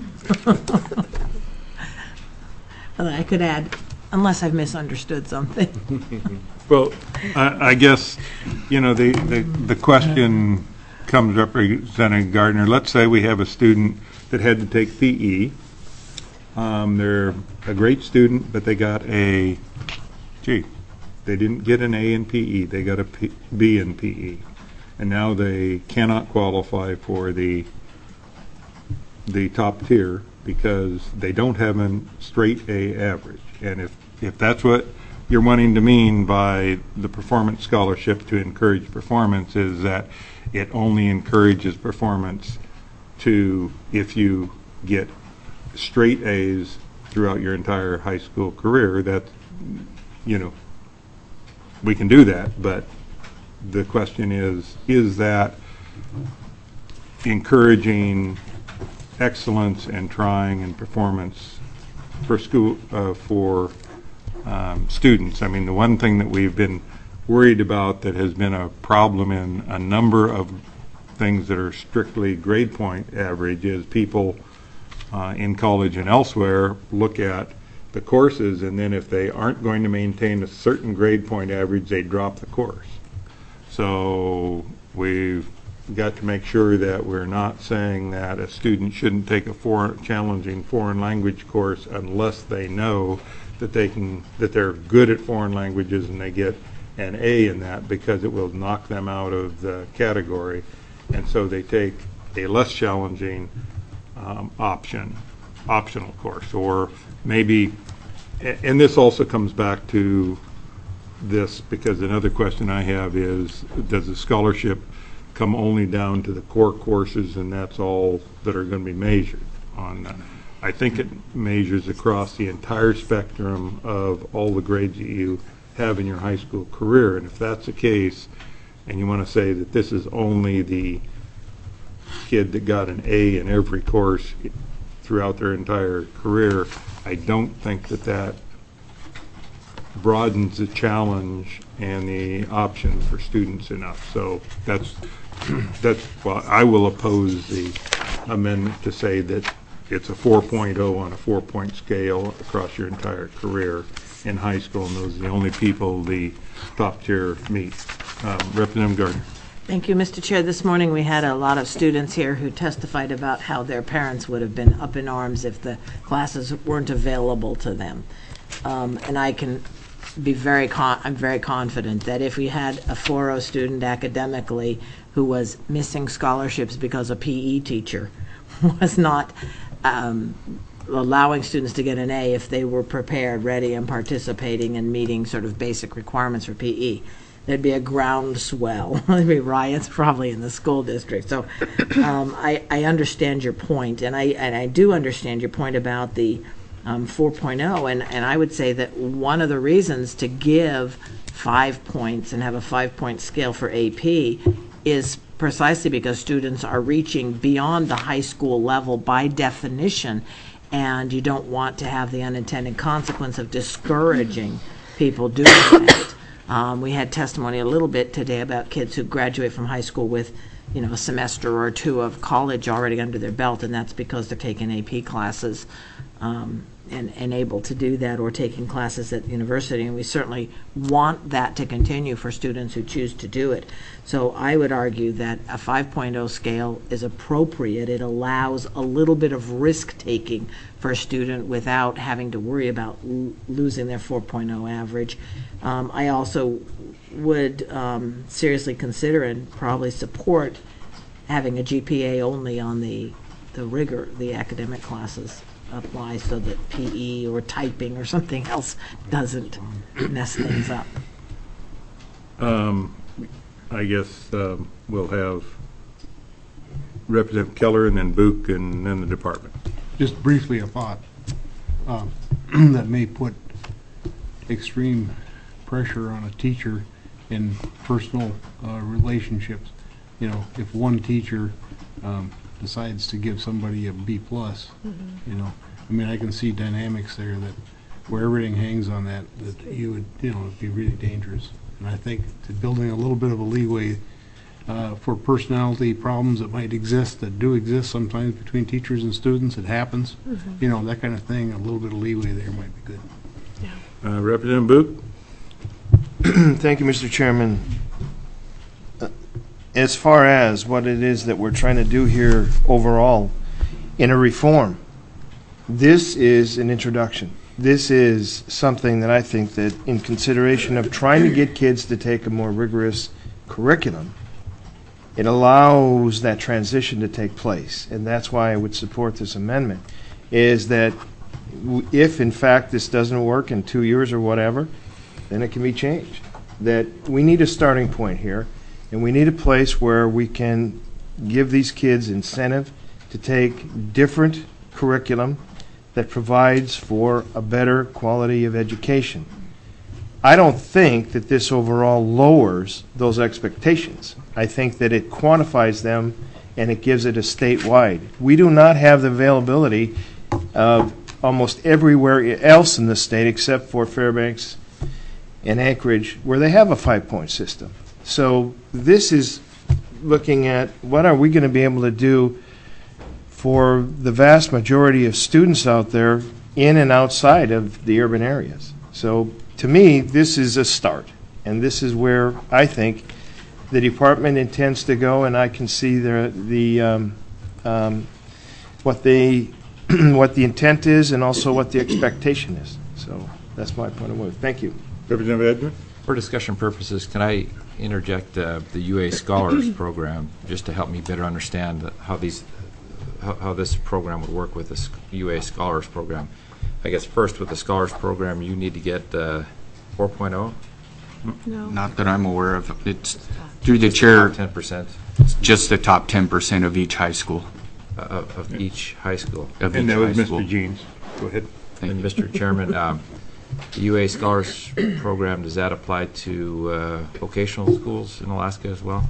I could add, unless I've misunderstood something. Well, I, I guess, you know, the, the, the question comes Representative Gardner. Let's say we have a student that had to take P E. Um, they're a great student, but they got a, gee, they didn't get an A in P E. They got a P, B in P E. And now they cannot qualify for the the top tier because they don't have a straight A average. And if, if that's what you're wanting to mean by the performance scholarship to encourage performance, is that it only encourages performance to if you get straight A's throughout your entire high school career, that, you know, we can do that, but the question is, is that encouraging excellence and trying and performance for school, uh, for um, students? I mean, the one thing that we've been worried about that has been a problem in a number of things that are strictly grade point average is people uh, in college and elsewhere look at the courses, and then if they aren't going to maintain a certain grade point average, they drop the course. So we've got to make sure that we're not saying that a student shouldn't take a foreign, challenging foreign language course unless they know that they can, that they're good at foreign languages and they get an A in that, because it will knock them out of the category. And so they take a less challenging um, option, optional course, or maybe, and this also comes back to this, because another question I have is, does the scholarship come only down to the core courses and that's all that are going to be measured on that? I think it measures across the entire spectrum of all the grades that you have in your high school career. And if that's the case, and you want to say that this is only the kid that got an A in every course throughout their entire career, I don't think that that broadens the challenge and the options for students enough. So that's that's well, I will oppose the amendment to say that it's a four point oh on a four-point scale across your entire career in high school, and those are the only people the top tier meet. Um, Representative Gardner. Thank you, Mister Chair. This morning we had a lot of students here who testified about how their parents would have been up in arms if the classes weren't available to them. Um, and I can be very, con I'm very confident that if we had a four oh student academically who was missing scholarships because a P E teacher was not um, allowing students to get an A if they were prepared, ready, and participating and meeting sort of basic requirements for P E, there'd be a groundswell. There'd be riots probably in the school district. So um, I, I understand your point, and I and I do understand your point about the um, four point oh, and, and I would say that one of the reasons to give five points and have a five-point scale for A P is precisely because students are reaching beyond the high school level by definition, and you don't want to have the unintended consequence of discouraging people doing that. Um, we had testimony a little bit today about kids who graduate from high school with, you know, a semester or two of college already under their belt, and that's because they're taking A P classes um, and, and able to do that, or taking classes at university. And we certainly want that to continue for students who choose to do it. So I would argue that a five point oh scale is appropriate. It allows a little bit of risk-taking for a student without having to worry about l losing their four point oh average. Um, I also would um, seriously consider and probably support having a G P A only on the, the rigor, the academic classes apply, so that P E or typing or something else doesn't mess things up. Um, I guess um, we'll have Representative Keller and then Book and then the department. Just briefly, a thought uh, that may put extreme pressure on a teacher in personal uh, relationships. You know, if one teacher um, decides to give somebody a B plus, mm-hmm. you know, I mean, I can see dynamics there that where everything hangs on that, that you would, you know, it'd be really dangerous. And I think to building a little bit of a leeway uh, for personality problems that might exist, that do exist sometimes between teachers and students, it happens, mm-hmm. you know, that kind of thing, a little bit of leeway there might be good. Yeah. Uh, Representative Book. Thank you, Mister Chairman. Uh, as far as what it is that we're trying to do here overall in a reform, this is an introduction. This is something that I think that in consideration of trying to get kids to take a more rigorous curriculum, it allows that transition to take place. And that's why I would support this amendment, is that w- if in fact this doesn't work in two years or whatever, then it can be changed. That we need a starting point here, and we need a place where we can give these kids incentive to take different curriculum that provides for a better quality of education. I don't think that this overall lowers those expectations. I think that it quantifies them and it gives it a statewide. We do not have the availability of almost everywhere else in the state except for Fairbanks and Anchorage where they have a five-point system. So this is looking at what are we going to be able to do for the vast majority of students out there in and outside of the urban areas. So to me, this is a start, and this is where I think the department intends to go, and I can see the the um, um, what they what the intent is, and also what the expectation is. So that's my point of view. Thank you, Representative Edmund. For discussion purposes, can I interject uh, the U A Scholars Program just to help me better understand that how these how, how this program would work with this U A Scholars Program? I guess first with the Scholars Program, you need to get uh, four point oh. No. Not that I'm aware of. It's through the chair. ten percent. It's just the top ten percent of each high school. Uh, of, of each high school. Of And each that was high Mister school. Jeans. Go ahead. Thank And you. Mister Chairman, um, the U A Scholars Program, does that apply to uh, vocational schools in Alaska as well?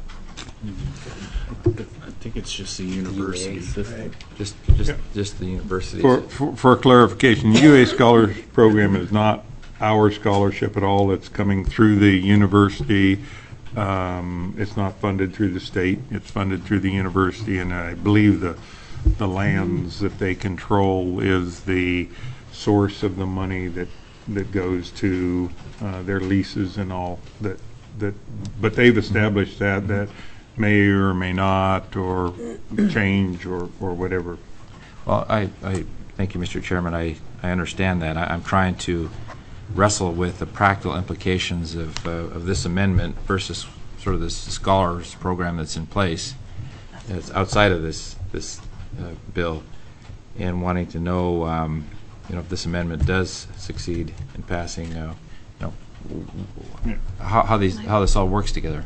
I think it's just the university. Just, just, just the universities? For, for, for clarification, U A Scholars Program is not our scholarship at all. It's coming through the university. Um, it's not funded through the state. It's funded through the university, and I believe the the lands that they control is the source of the money that that goes to uh, their leases and all that that. But they've established that that may or may not or change or or whatever. Well, I, I thank you, Mister Chairman. I, I understand that. I, I'm trying to wrestle with the practical implications of, uh, of this amendment versus sort of this scholars program that's in place. It's outside of this this uh, bill, and wanting to know, um, you know, if this amendment does succeed in passing, uh, you know, w- how, how these how this all works together.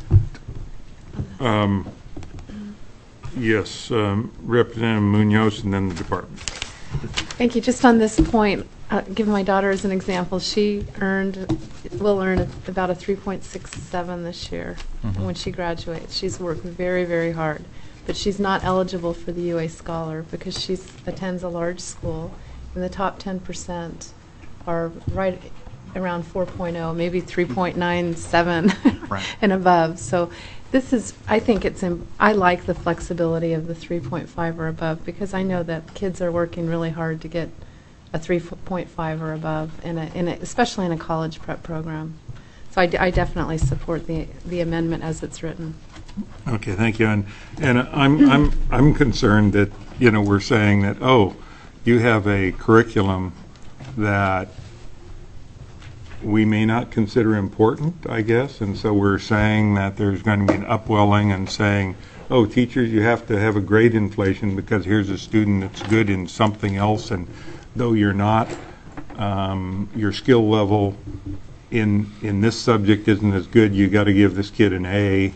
Um, yes, um, Representative Munoz, and then the department. Thank you. Just on this point, uh, give my daughter as an example. She earned, will earn about a three point six seven this year Mhm. when she graduates. She's worked very, very hard, but she's not eligible for the U A Scholar because she attends a large school, and the top ten percent are right around four point oh, maybe three point nine seven Right. and above. So this is, I think it's, im- I like the flexibility of the three point five or above because I know that kids are working really hard to get a three point five or above, in a, in a, especially in a college prep program. So I, d- I definitely support the, the amendment as it's written. Okay, thank you. And and I'm I'm I'm concerned that, you know, we're saying that, oh, you have a curriculum that we may not consider important, I guess, and so we're saying that there's going to be an upwelling and saying, oh, teachers, you have to have a grade inflation because here's a student that's good in something else, and though you're not, um, your skill level in in this subject isn't as good, you got to give this kid an A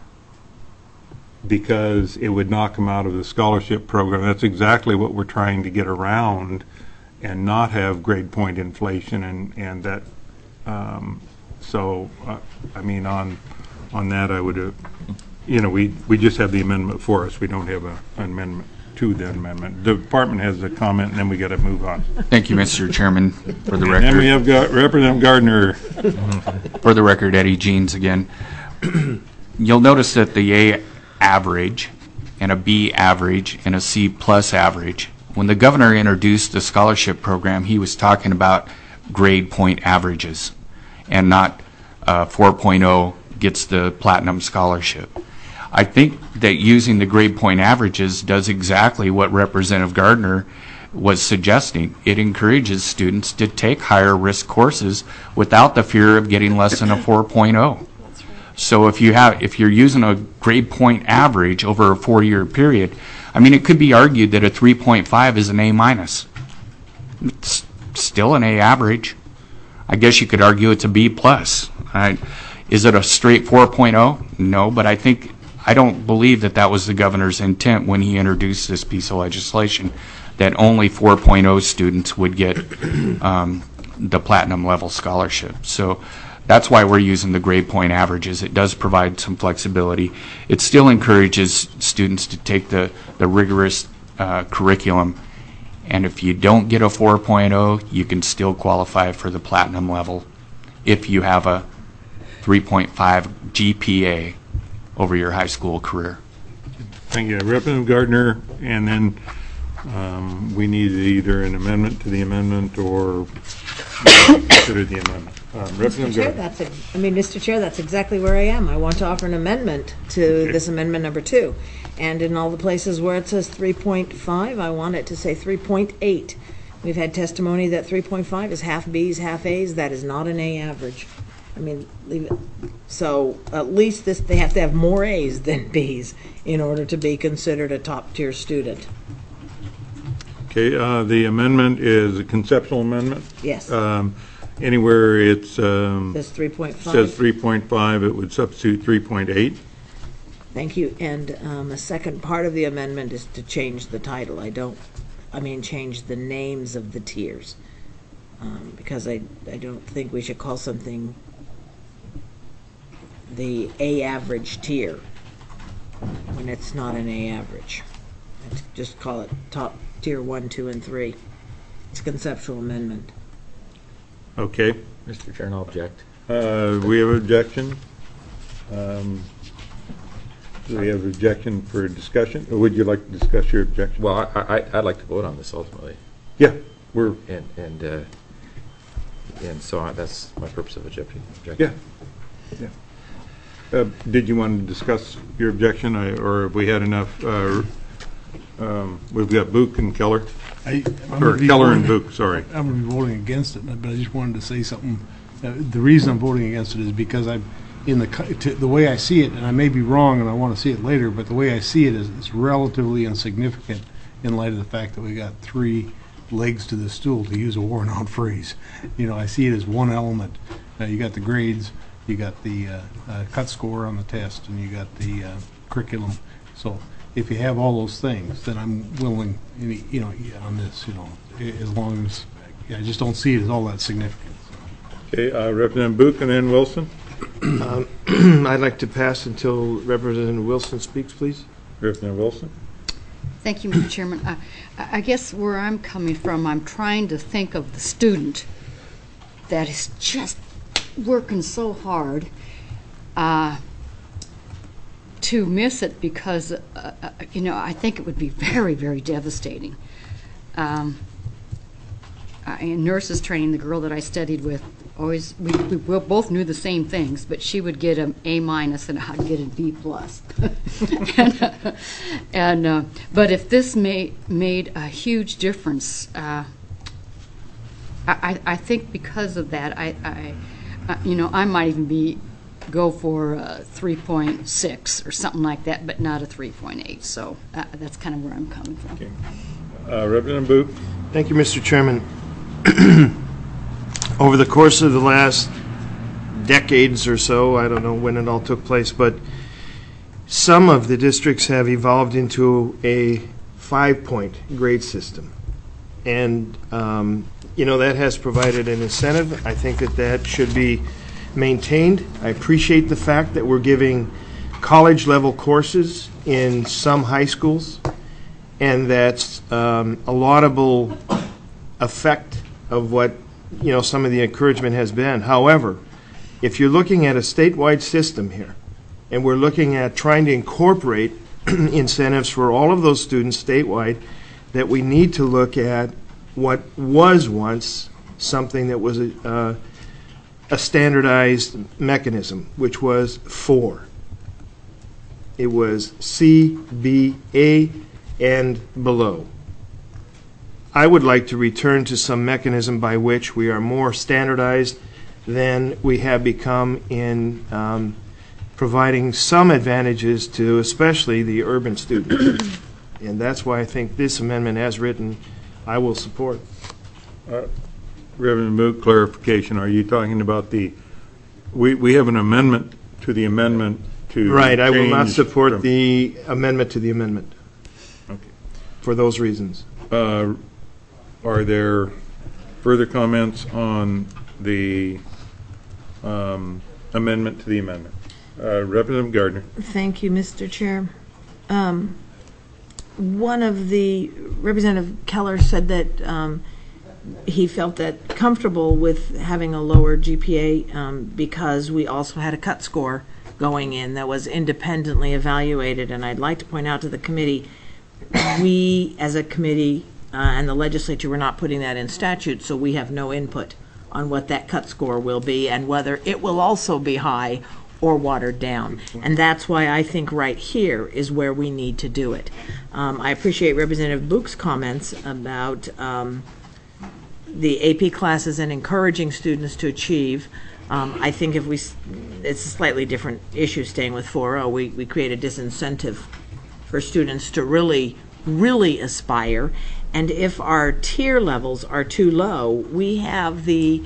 because it would knock him out of the scholarship program. That's exactly what we're trying to get around and not have grade point inflation, and, and that, um, so, uh, I mean, on on that, I would, uh, you know, we, we just have the amendment for us. We don't have a, an amendment to the amendment. The department has a comment, and then we got to move on. Thank you, Mister Chairman. For the And record, then we have got Representative Gardner. for the record, Eddie Jeans again. You'll notice that the A average and a B average and a C plus average. When the governor introduced the scholarship program, he was talking about grade point averages and not uh, four point oh gets the Platinum Scholarship. I think that using the grade point averages does exactly what Representative Gardner was suggesting. It encourages students to take higher risk courses without the fear of getting less than a four point oh. So if you have, if you're using a grade point average over a four-year period, I mean, it could be argued that a three point five is an A minus. It's still an A average. I guess you could argue it's a B plus. Right? Is it a straight four point oh? No, but I think, I don't believe that that was the governor's intent when he introduced this piece of legislation, that only four point oh students would get um, the platinum level scholarship. So that's why we're using the grade point averages. It does provide some flexibility. It still encourages students to take the, the rigorous uh, curriculum. And if you don't get a four point oh, you can still qualify for the platinum level if you have a three point five G P A over your high school career. Thank you. Representative Gardner, and then um, we need either an amendment to the amendment or consider the amendment. Um, Mister Chair, that's a, I mean, Mister Chair, that's exactly where I am. I want to offer an amendment to Okay. this amendment number two. And in all the places where it says three point five, I want it to say three point eight. We've had testimony that three point five is half B's, half A's. That is not an A average. I mean, leave it. So at least this, they have to have more A's than B's in order to be considered a top-tier student. Okay, uh, the amendment is a conceptual amendment. Yes. Um, anywhere it's um, Says three point five. says three point five, it would substitute three point eight. Thank you. And um, a second part of the amendment is to change the title. I don't, I mean, change the names of the tiers. Um, because I, I don't think we should call something the A average tier when it's not an A average. I'd just call it top tier one, two, and three. It's a conceptual amendment. Okay. Mister Chair, I'll object. Uh, we have objection. Um, do we have objection for discussion? Or would you like to discuss your objection? Well, I, I, I'd like to vote on this ultimately. Yeah, we're And, and, uh, and so on, that's my purpose of objection. yeah. yeah. Uh, did you want to discuss your objection, I, or have we had enough? Uh, um, we've got Book and Keller. I, I'm or gonna be Keller and voting- Book, sorry. I'm going to be voting against it, but I just wanted to say something. Uh, the reason I'm voting against it is because I'm in the co- to, the way I see it, and I may be wrong, and I want to see it later. But the way I see it is it's relatively insignificant in light of the fact that we got three legs to the stool, to use a worn-out phrase. You know, I see it as one element. Uh, you got the grades, you got the uh, uh, cut score on the test, and you got the uh, curriculum. So if you have all those things, then I'm willing, any- you know, yeah, on this, you know, a- as long as, yeah, I just don't see it as all that significant. Okay, uh, Representative Book and then Wilson. Um, I'd like to pass until Representative Wilson speaks, please. Representative Wilson. Thank you, Mister Chairman. Uh, I I guess where I'm coming from, I'm trying to think of the student that is just working so hard uh, to miss it because, uh, uh, you know, I think it would be very, very devastating. Um, uh, in nurses training, the girl that I studied with, always we, we both knew the same things, but she would get an A minus and I'd get a B plus. and uh, and uh, but if this made made a huge difference, uh, I I think because of that, I, I uh, you know I might even be go for a three point six or something like that, but not a three point eight. So uh, that's kind of where I'm coming from. Okay. Uh, Representative Book. Thank you, Mister Chairman. Over the course of the last decades or so, I don't know when it all took place, but some of the districts have evolved into a five-point grade system. And, um, you know, that has provided an incentive. I think that that should be maintained. I appreciate the fact that we're giving college-level courses in some high schools, and that's um, a laudable effect of what you know some of the encouragement has been. However, if you're looking at a statewide system here, and we're looking at trying to incorporate incentives for all of those students statewide, that we need to look at what was once something that was a, uh, a standardized mechanism, which was four. It was C, B, A, and below. I would like to return to some mechanism by which we are more standardized than we have become in um, providing some advantages to especially the urban students. And that's why I think this amendment as written, I will support. Uh, Reverend Moot, clarification, are you talking about the, we, we have an amendment to the amendment to Right, I will not change support from- the amendment to the amendment. Okay. For those reasons. Uh, Are there further comments on the um, amendment to the amendment? Uh, Representative Gardner. Thank you, Mister Chair. Um, One of the, Representative Keller said that um, he felt that comfortable with having a lower G P A um, because we also had a cut score going in that was independently evaluated. And I'd like to point out to the committee, we as a committee uh, and the legislature were not putting that in statute, so we have no input on what that cut score will be and whether it will also be high or watered down. And that's why I think right here is where we need to do it. Um, I appreciate Representative Book's comments about um, the A P classes and encouraging students to achieve. Um, I think if we, s- it's a slightly different issue staying with four oh, we, we create a disincentive for students to really, really aspire. And if our tier levels are too low, we have the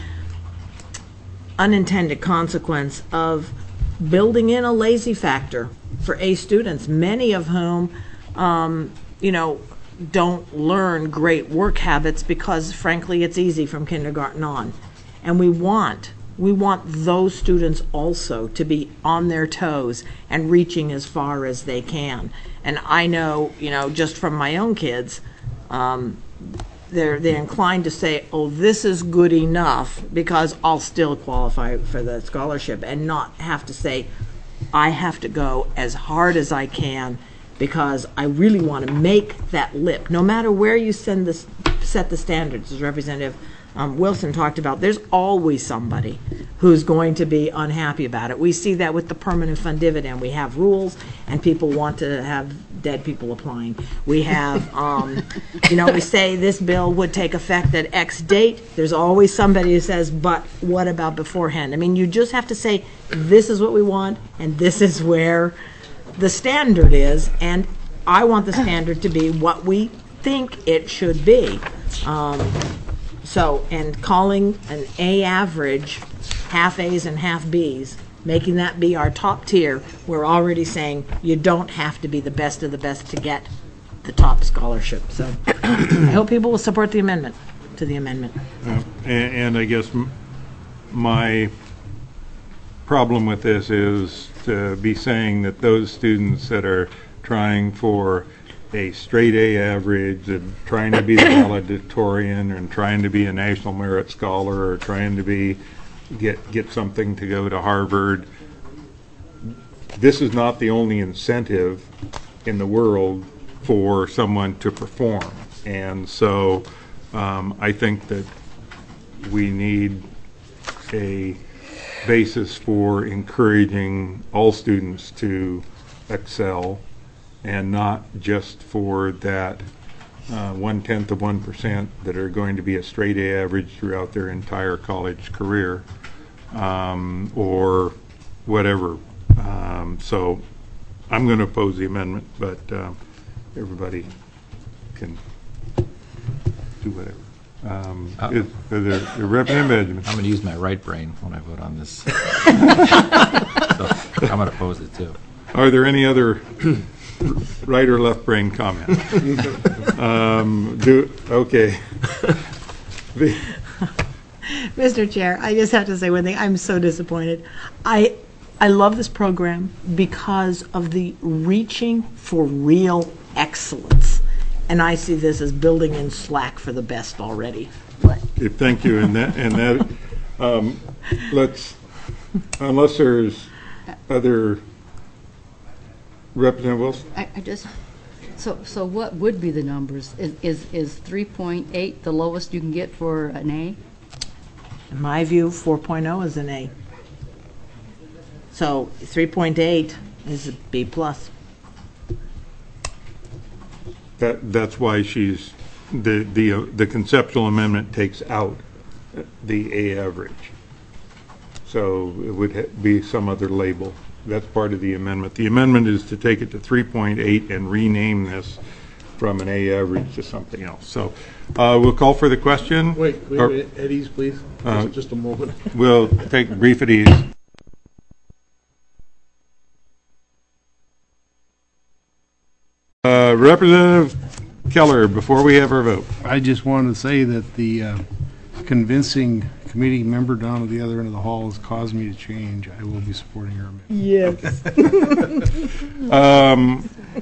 unintended consequence of building in a lazy factor for A students, many of whom, um, you know, don't learn great work habits because, frankly, it's easy from kindergarten on. And we want, we want those students also to be on their toes and reaching as far as they can. And I know, you know, just from my own kids, um, they're they're inclined to say, oh, this is good enough because I'll still qualify for the scholarship, and not have to say, I have to go as hard as I can because I really want to make that lip. No matter where you send this, set the standards, as Representative um, Wilson talked about, there's always somebody who's going to be unhappy about it. We see that with the permanent fund dividend. We have rules, and people want to have dead people applying. We have, um, you know, we say this bill would take effect at X date. There's always somebody who says, but what about beforehand? I mean, you just have to say, this is what we want, and this is where the standard is, and I want the standard to be what we think it should be. Um, so, and calling an A average, half A's and half B's, making that be our top tier, we're already saying you don't have to be the best of the best to get the top scholarship. So I hope people will support the amendment to the amendment. Uh, and, and I guess m- my problem with this is to be saying that those students that are trying for a straight A average and trying to be the valedictorian and trying to be a National Merit Scholar or trying to be get get something to go to Harvard, this is not the only incentive in the world for someone to perform. And so um, I think that we need a basis for encouraging all students to excel, and not just for that uh, one-tenth of one percent that are going to be a straight A average throughout their entire college career, um, or whatever. Um, so I'm going to oppose the amendment, but uh, everybody can do whatever. Um, Uh, is, are there, uh, Representative Benjamin. I'm going to use my right brain when I vote on this. So I'm going to oppose it too. Are there any other right or left brain comments? um, do okay. The- Mister Chair, I just have to say one thing. I'm so disappointed. I I love this program because of the reaching for real excellence. And I see this as building in slack for the best already. Okay, thank you, and that and that. Um, let's, unless there's other. Representative Wilson. I, I just, so, so what would be the numbers? Is, is, is three point eight the lowest you can get for an A? In my view, four point oh is an A. So three point eight is a B plus. That, that's why she's, the, the, uh, the conceptual amendment takes out the A average. So it would ha- be some other label. That's part of the amendment. The amendment is to take it to three point eight and rename this from an A average to something else. So uh, we'll call for the question. Wait, wait, Or- wait, at ease, please. Uh, Just- Just a moment. We'll take a brief at ease. Uh, Representative Keller, before we have our vote. I just wanted to say that the uh, convincing committee member down at the other end of the hall has caused me to change. I will be supporting your amendment. Yes. Um,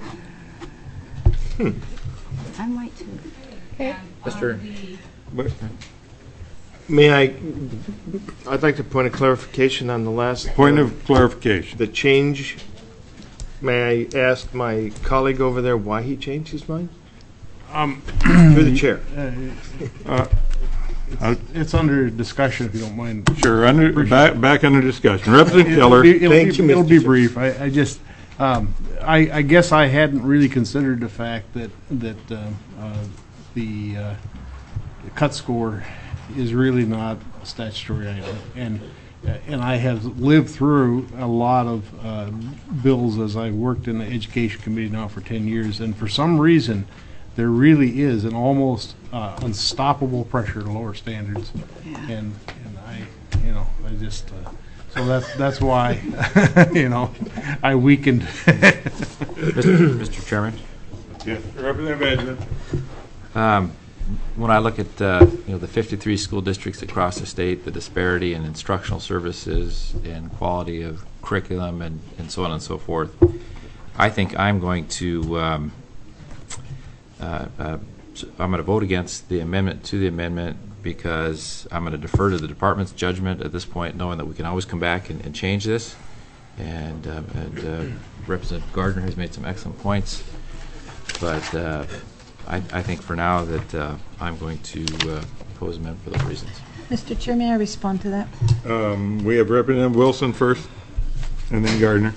Hmm. I might too. Okay. Mister but- May I, I'd like to point a clarification on the last. Point uh, of clarification. The change, may I ask my colleague over there why he changed his mind? Um, Through the chair. Uh, It's under discussion, if you don't mind. Sure, under, back, back under discussion. Representative Keller. It'll be- it'll Thank be- you, Mister It'll be Chair. brief. I, I just, um, I, I guess I hadn't really considered the fact that, that, uh, uh, the, uh, the cut score is really not a statutory item. And, uh, and I have lived through a lot of, uh, bills as I worked in the education committee now for ten years. And for some reason, there really is an almost uh, unstoppable pressure to lower standards. Yeah. And, and I, you know, I just, uh, so that's, that's why, you know, I weakened. Mister Mister Chairman, Yes, Representative Edgman. um, when I look at uh, you know the fifty-three school districts across the state, the disparity in instructional services and quality of curriculum and, and so on and so forth, I think I'm going to um, uh, uh, I'm going to vote against the amendment to the amendment because I'm going to defer to the department's judgment at this point, knowing that we can always come back and, and change this. And, um, and uh, Representative Gardner has made some excellent points, but uh, I, I think for now that uh, I'm going to uh, oppose amendment for those reasons. Mister Chair, may I respond to that? Um, we have Representative Wilson first, and then Gardner.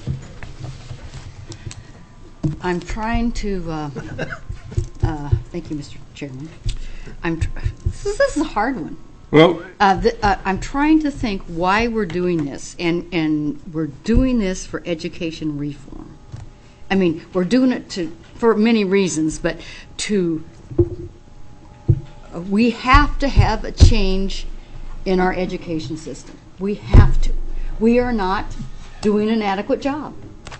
I'm trying to, uh, uh, thank you, Mister Chairman. I'm, tr- this is, this is a hard one. Well, Uh, the, uh, I'm trying to think why we're doing this, and, and we're doing this for education reform. I mean, we're doing it to, for many reasons, but to, uh, we have to have a change in our education system. We have to. We are not doing an adequate job.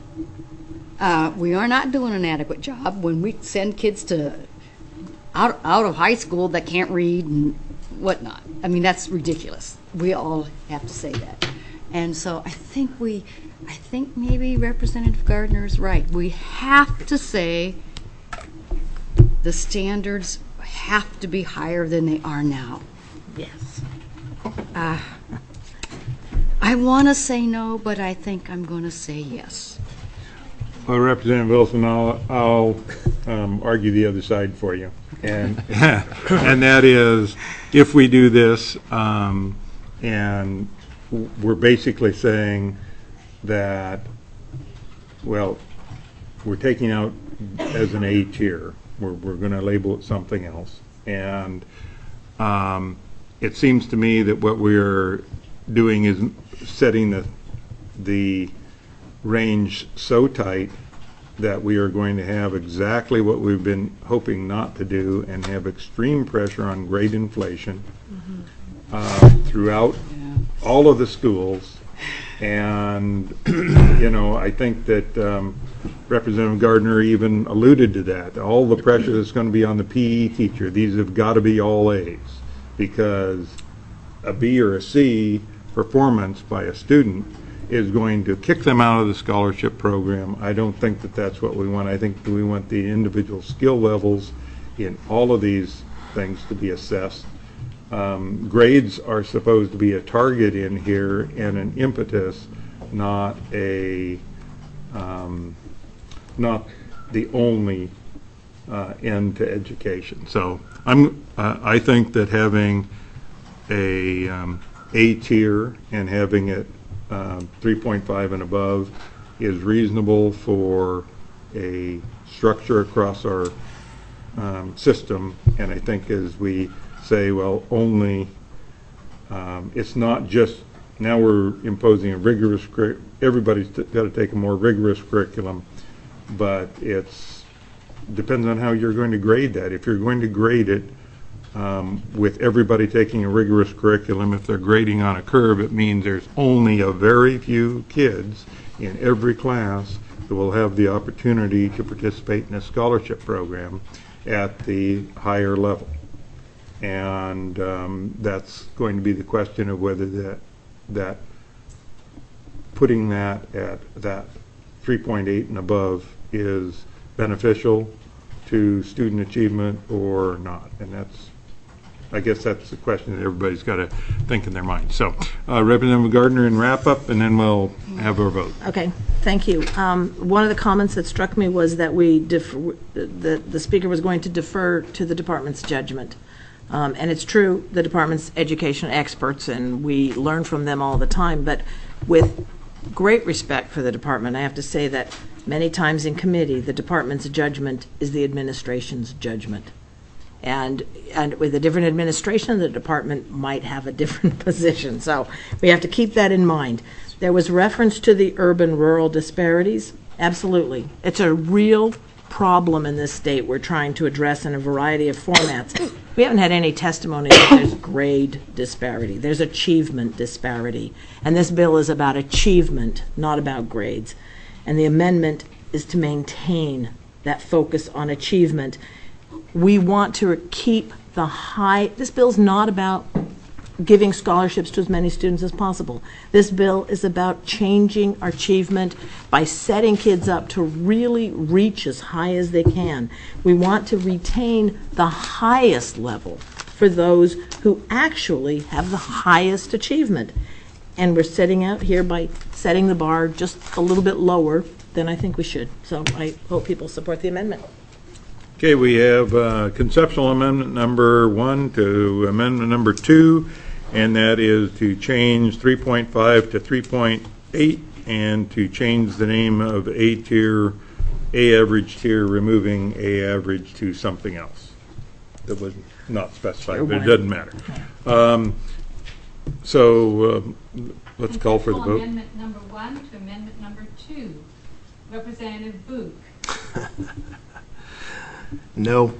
Uh, we are not doing an adequate job when we send kids to out, out of high school that can't read and whatnot. I mean, that's ridiculous. We all have to say that. And so I think we, I think maybe Representative Gardner is right. We have to say the standards have to be higher than they are now. Yes. Uh, I want to say no, but I think I'm going to say yes. Well, Representative Wilson, I'll, I'll um, argue the other side for you. And, and that is, if we do this, um, and we're basically saying that, well, we're taking out as an A tier, we're, we're going to label it something else. And um, it seems to me that what we're doing is setting the, the range so tight that we are going to have exactly what we've been hoping not to do and have extreme pressure on grade inflation mm-hmm. uh, throughout yeah. all of the schools. And, you know, I think that um, Representative Gardner even alluded to that. All the pressure that's going to be on the P E teacher, these have got to be all A's, because a B or a C performance by a student is going to kick them out of the scholarship program. I don't think that that's what we want. I think that we want the individual skill levels in all of these things to be assessed. Um, grades are supposed to be a target in here and an impetus, not a, um, not the only uh, end to education. So I'm, uh, I think that having a um, A tier and having it um, three point five and above is reasonable for a structure across our um, system. And I think as we say, well, only, um, it's not just, now we're imposing a rigorous, curri- everybody's got to take a more rigorous curriculum, but it's, depends on how you're going to grade that. If you're going to grade it um, with everybody taking a rigorous curriculum, if they're grading on a curve, it means there's only a very few kids in every class that will have the opportunity to participate in a scholarship program at the higher level. And um, that's going to be the question of whether that, that putting that at that three point eight and above is beneficial to student achievement or not. And that's, I guess that's the question that everybody's got to think in their mind. So uh, Representative Gardner in wrap up, and then we'll have our vote. Okay, thank you. Um, one of the comments that struck me was that we defer, the, the speaker was going to defer to the department's judgment. Um, and it's true, the department's education experts, and we learn from them all the time, but with great respect for the department, I have to say that many times in committee, the department's judgment is the administration's judgment. And and with a different administration, the department might have a different position. So we have to keep that in mind. There was reference to the urban-rural disparities. Absolutely. It's a real problem in this state we're trying to address in a variety of formats. We haven't had any testimony that there's grade disparity. There's achievement disparity. And this bill is about achievement, not about grades. And the amendment is to maintain that focus on achievement. We want to keep the high, this bill's not about giving scholarships to as many students as possible. This bill is about changing our achievement by setting kids up to really reach as high as they can. We want to retain the highest level for those who actually have the highest achievement. And we're setting out here by setting the bar just a little bit lower than I think we should. So I hope people support the amendment. Okay, we have uh, conceptual amendment number one to amendment number two, and that is to change three point five to three point eight and to change the name of A tier, A average tier, removing A average to something else that was not specified, but it doesn't matter. Um, so uh, let's call for the vote. Amendment number one to amendment number two. Representative Book. No.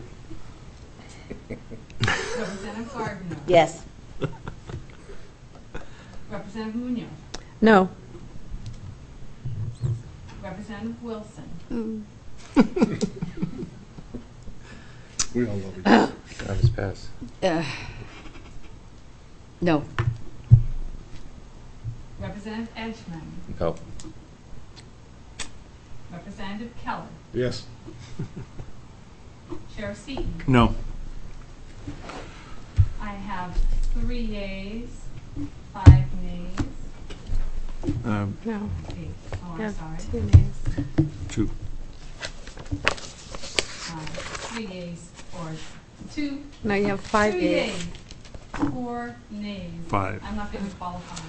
Representative Gardner. Yes. Representative Munoz. No. Representative Wilson. Mm. We all love each Uh, other. Travis pass. Uh, no. Representative Edgman. No. Representative Keller. Yes. Chair Seaton. No. I have three yeas, five nays. Um, No. Eight. Oh, I'm Yeah, sorry. two nays. two. Uh, three yeas or two. No, you have five two yeas. yeas, four nays. Five. I'm not going to qualify.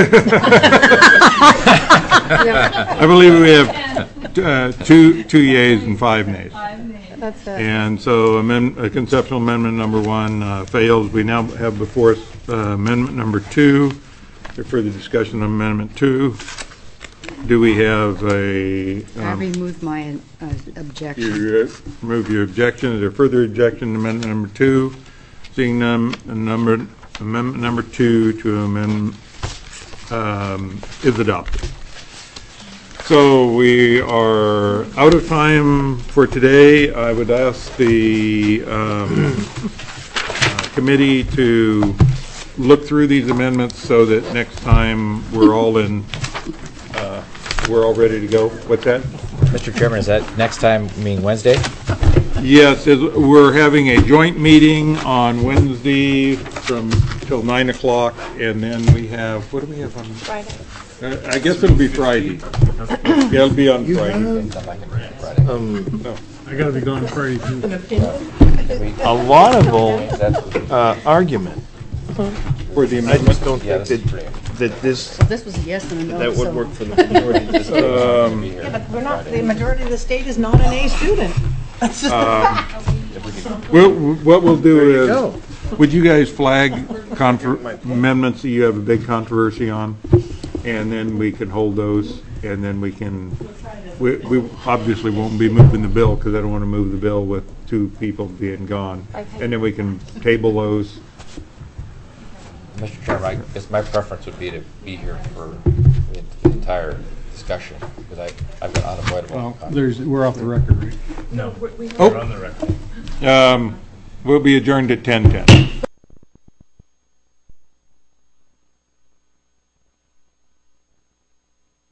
I believe we have uh, two two yeas and five nays. Five nays. That's it. And so amend, uh, conceptual amendment number one uh, fails. We now have before us uh, amendment number two. For further discussion on amendment two, do we have a? I Um, removed my uh, objection. you uh, remove your objection. Is there further objection to amendment number two? Seeing none, number amendment number two to amend um, is adopted. So we are out of time for today. I would ask the um, uh, committee to look through these amendments so that next time we're all in, uh, we're all ready to go. What's that? Mister Chairman, is that next time, you mean Wednesday? Yes, is- we're having a joint meeting on Wednesday from till nine o'clock, and then we have, what do we have on? Friday. Uh, I guess it'll be Friday. Yeah, it'll be on Friday. Um, No. I gotta be gone Friday too. a laudable uh, argument. For the I amendment? just don't Yeah, think this is that, pretty- that this, So this was a yes and a no. that would so- work for the majority. Um, Yeah, but we're not, the majority of the state is not an A student. That's just. Well, what we'll do There you is, go. would you guys flag confer- amendments that you have a big controversy on? And then we can hold those, and then we can, we, we obviously won't be moving the bill, because I don't want to move the bill with two people being gone. And then we can table those. Mister Chairman, I guess my preference would be to be here for the the entire discussion, because I, I've got unavoidable. Well, conflict. there's, we're off the record, right? No. Oh. We're on the record. Um, we'll be adjourned at ten ten.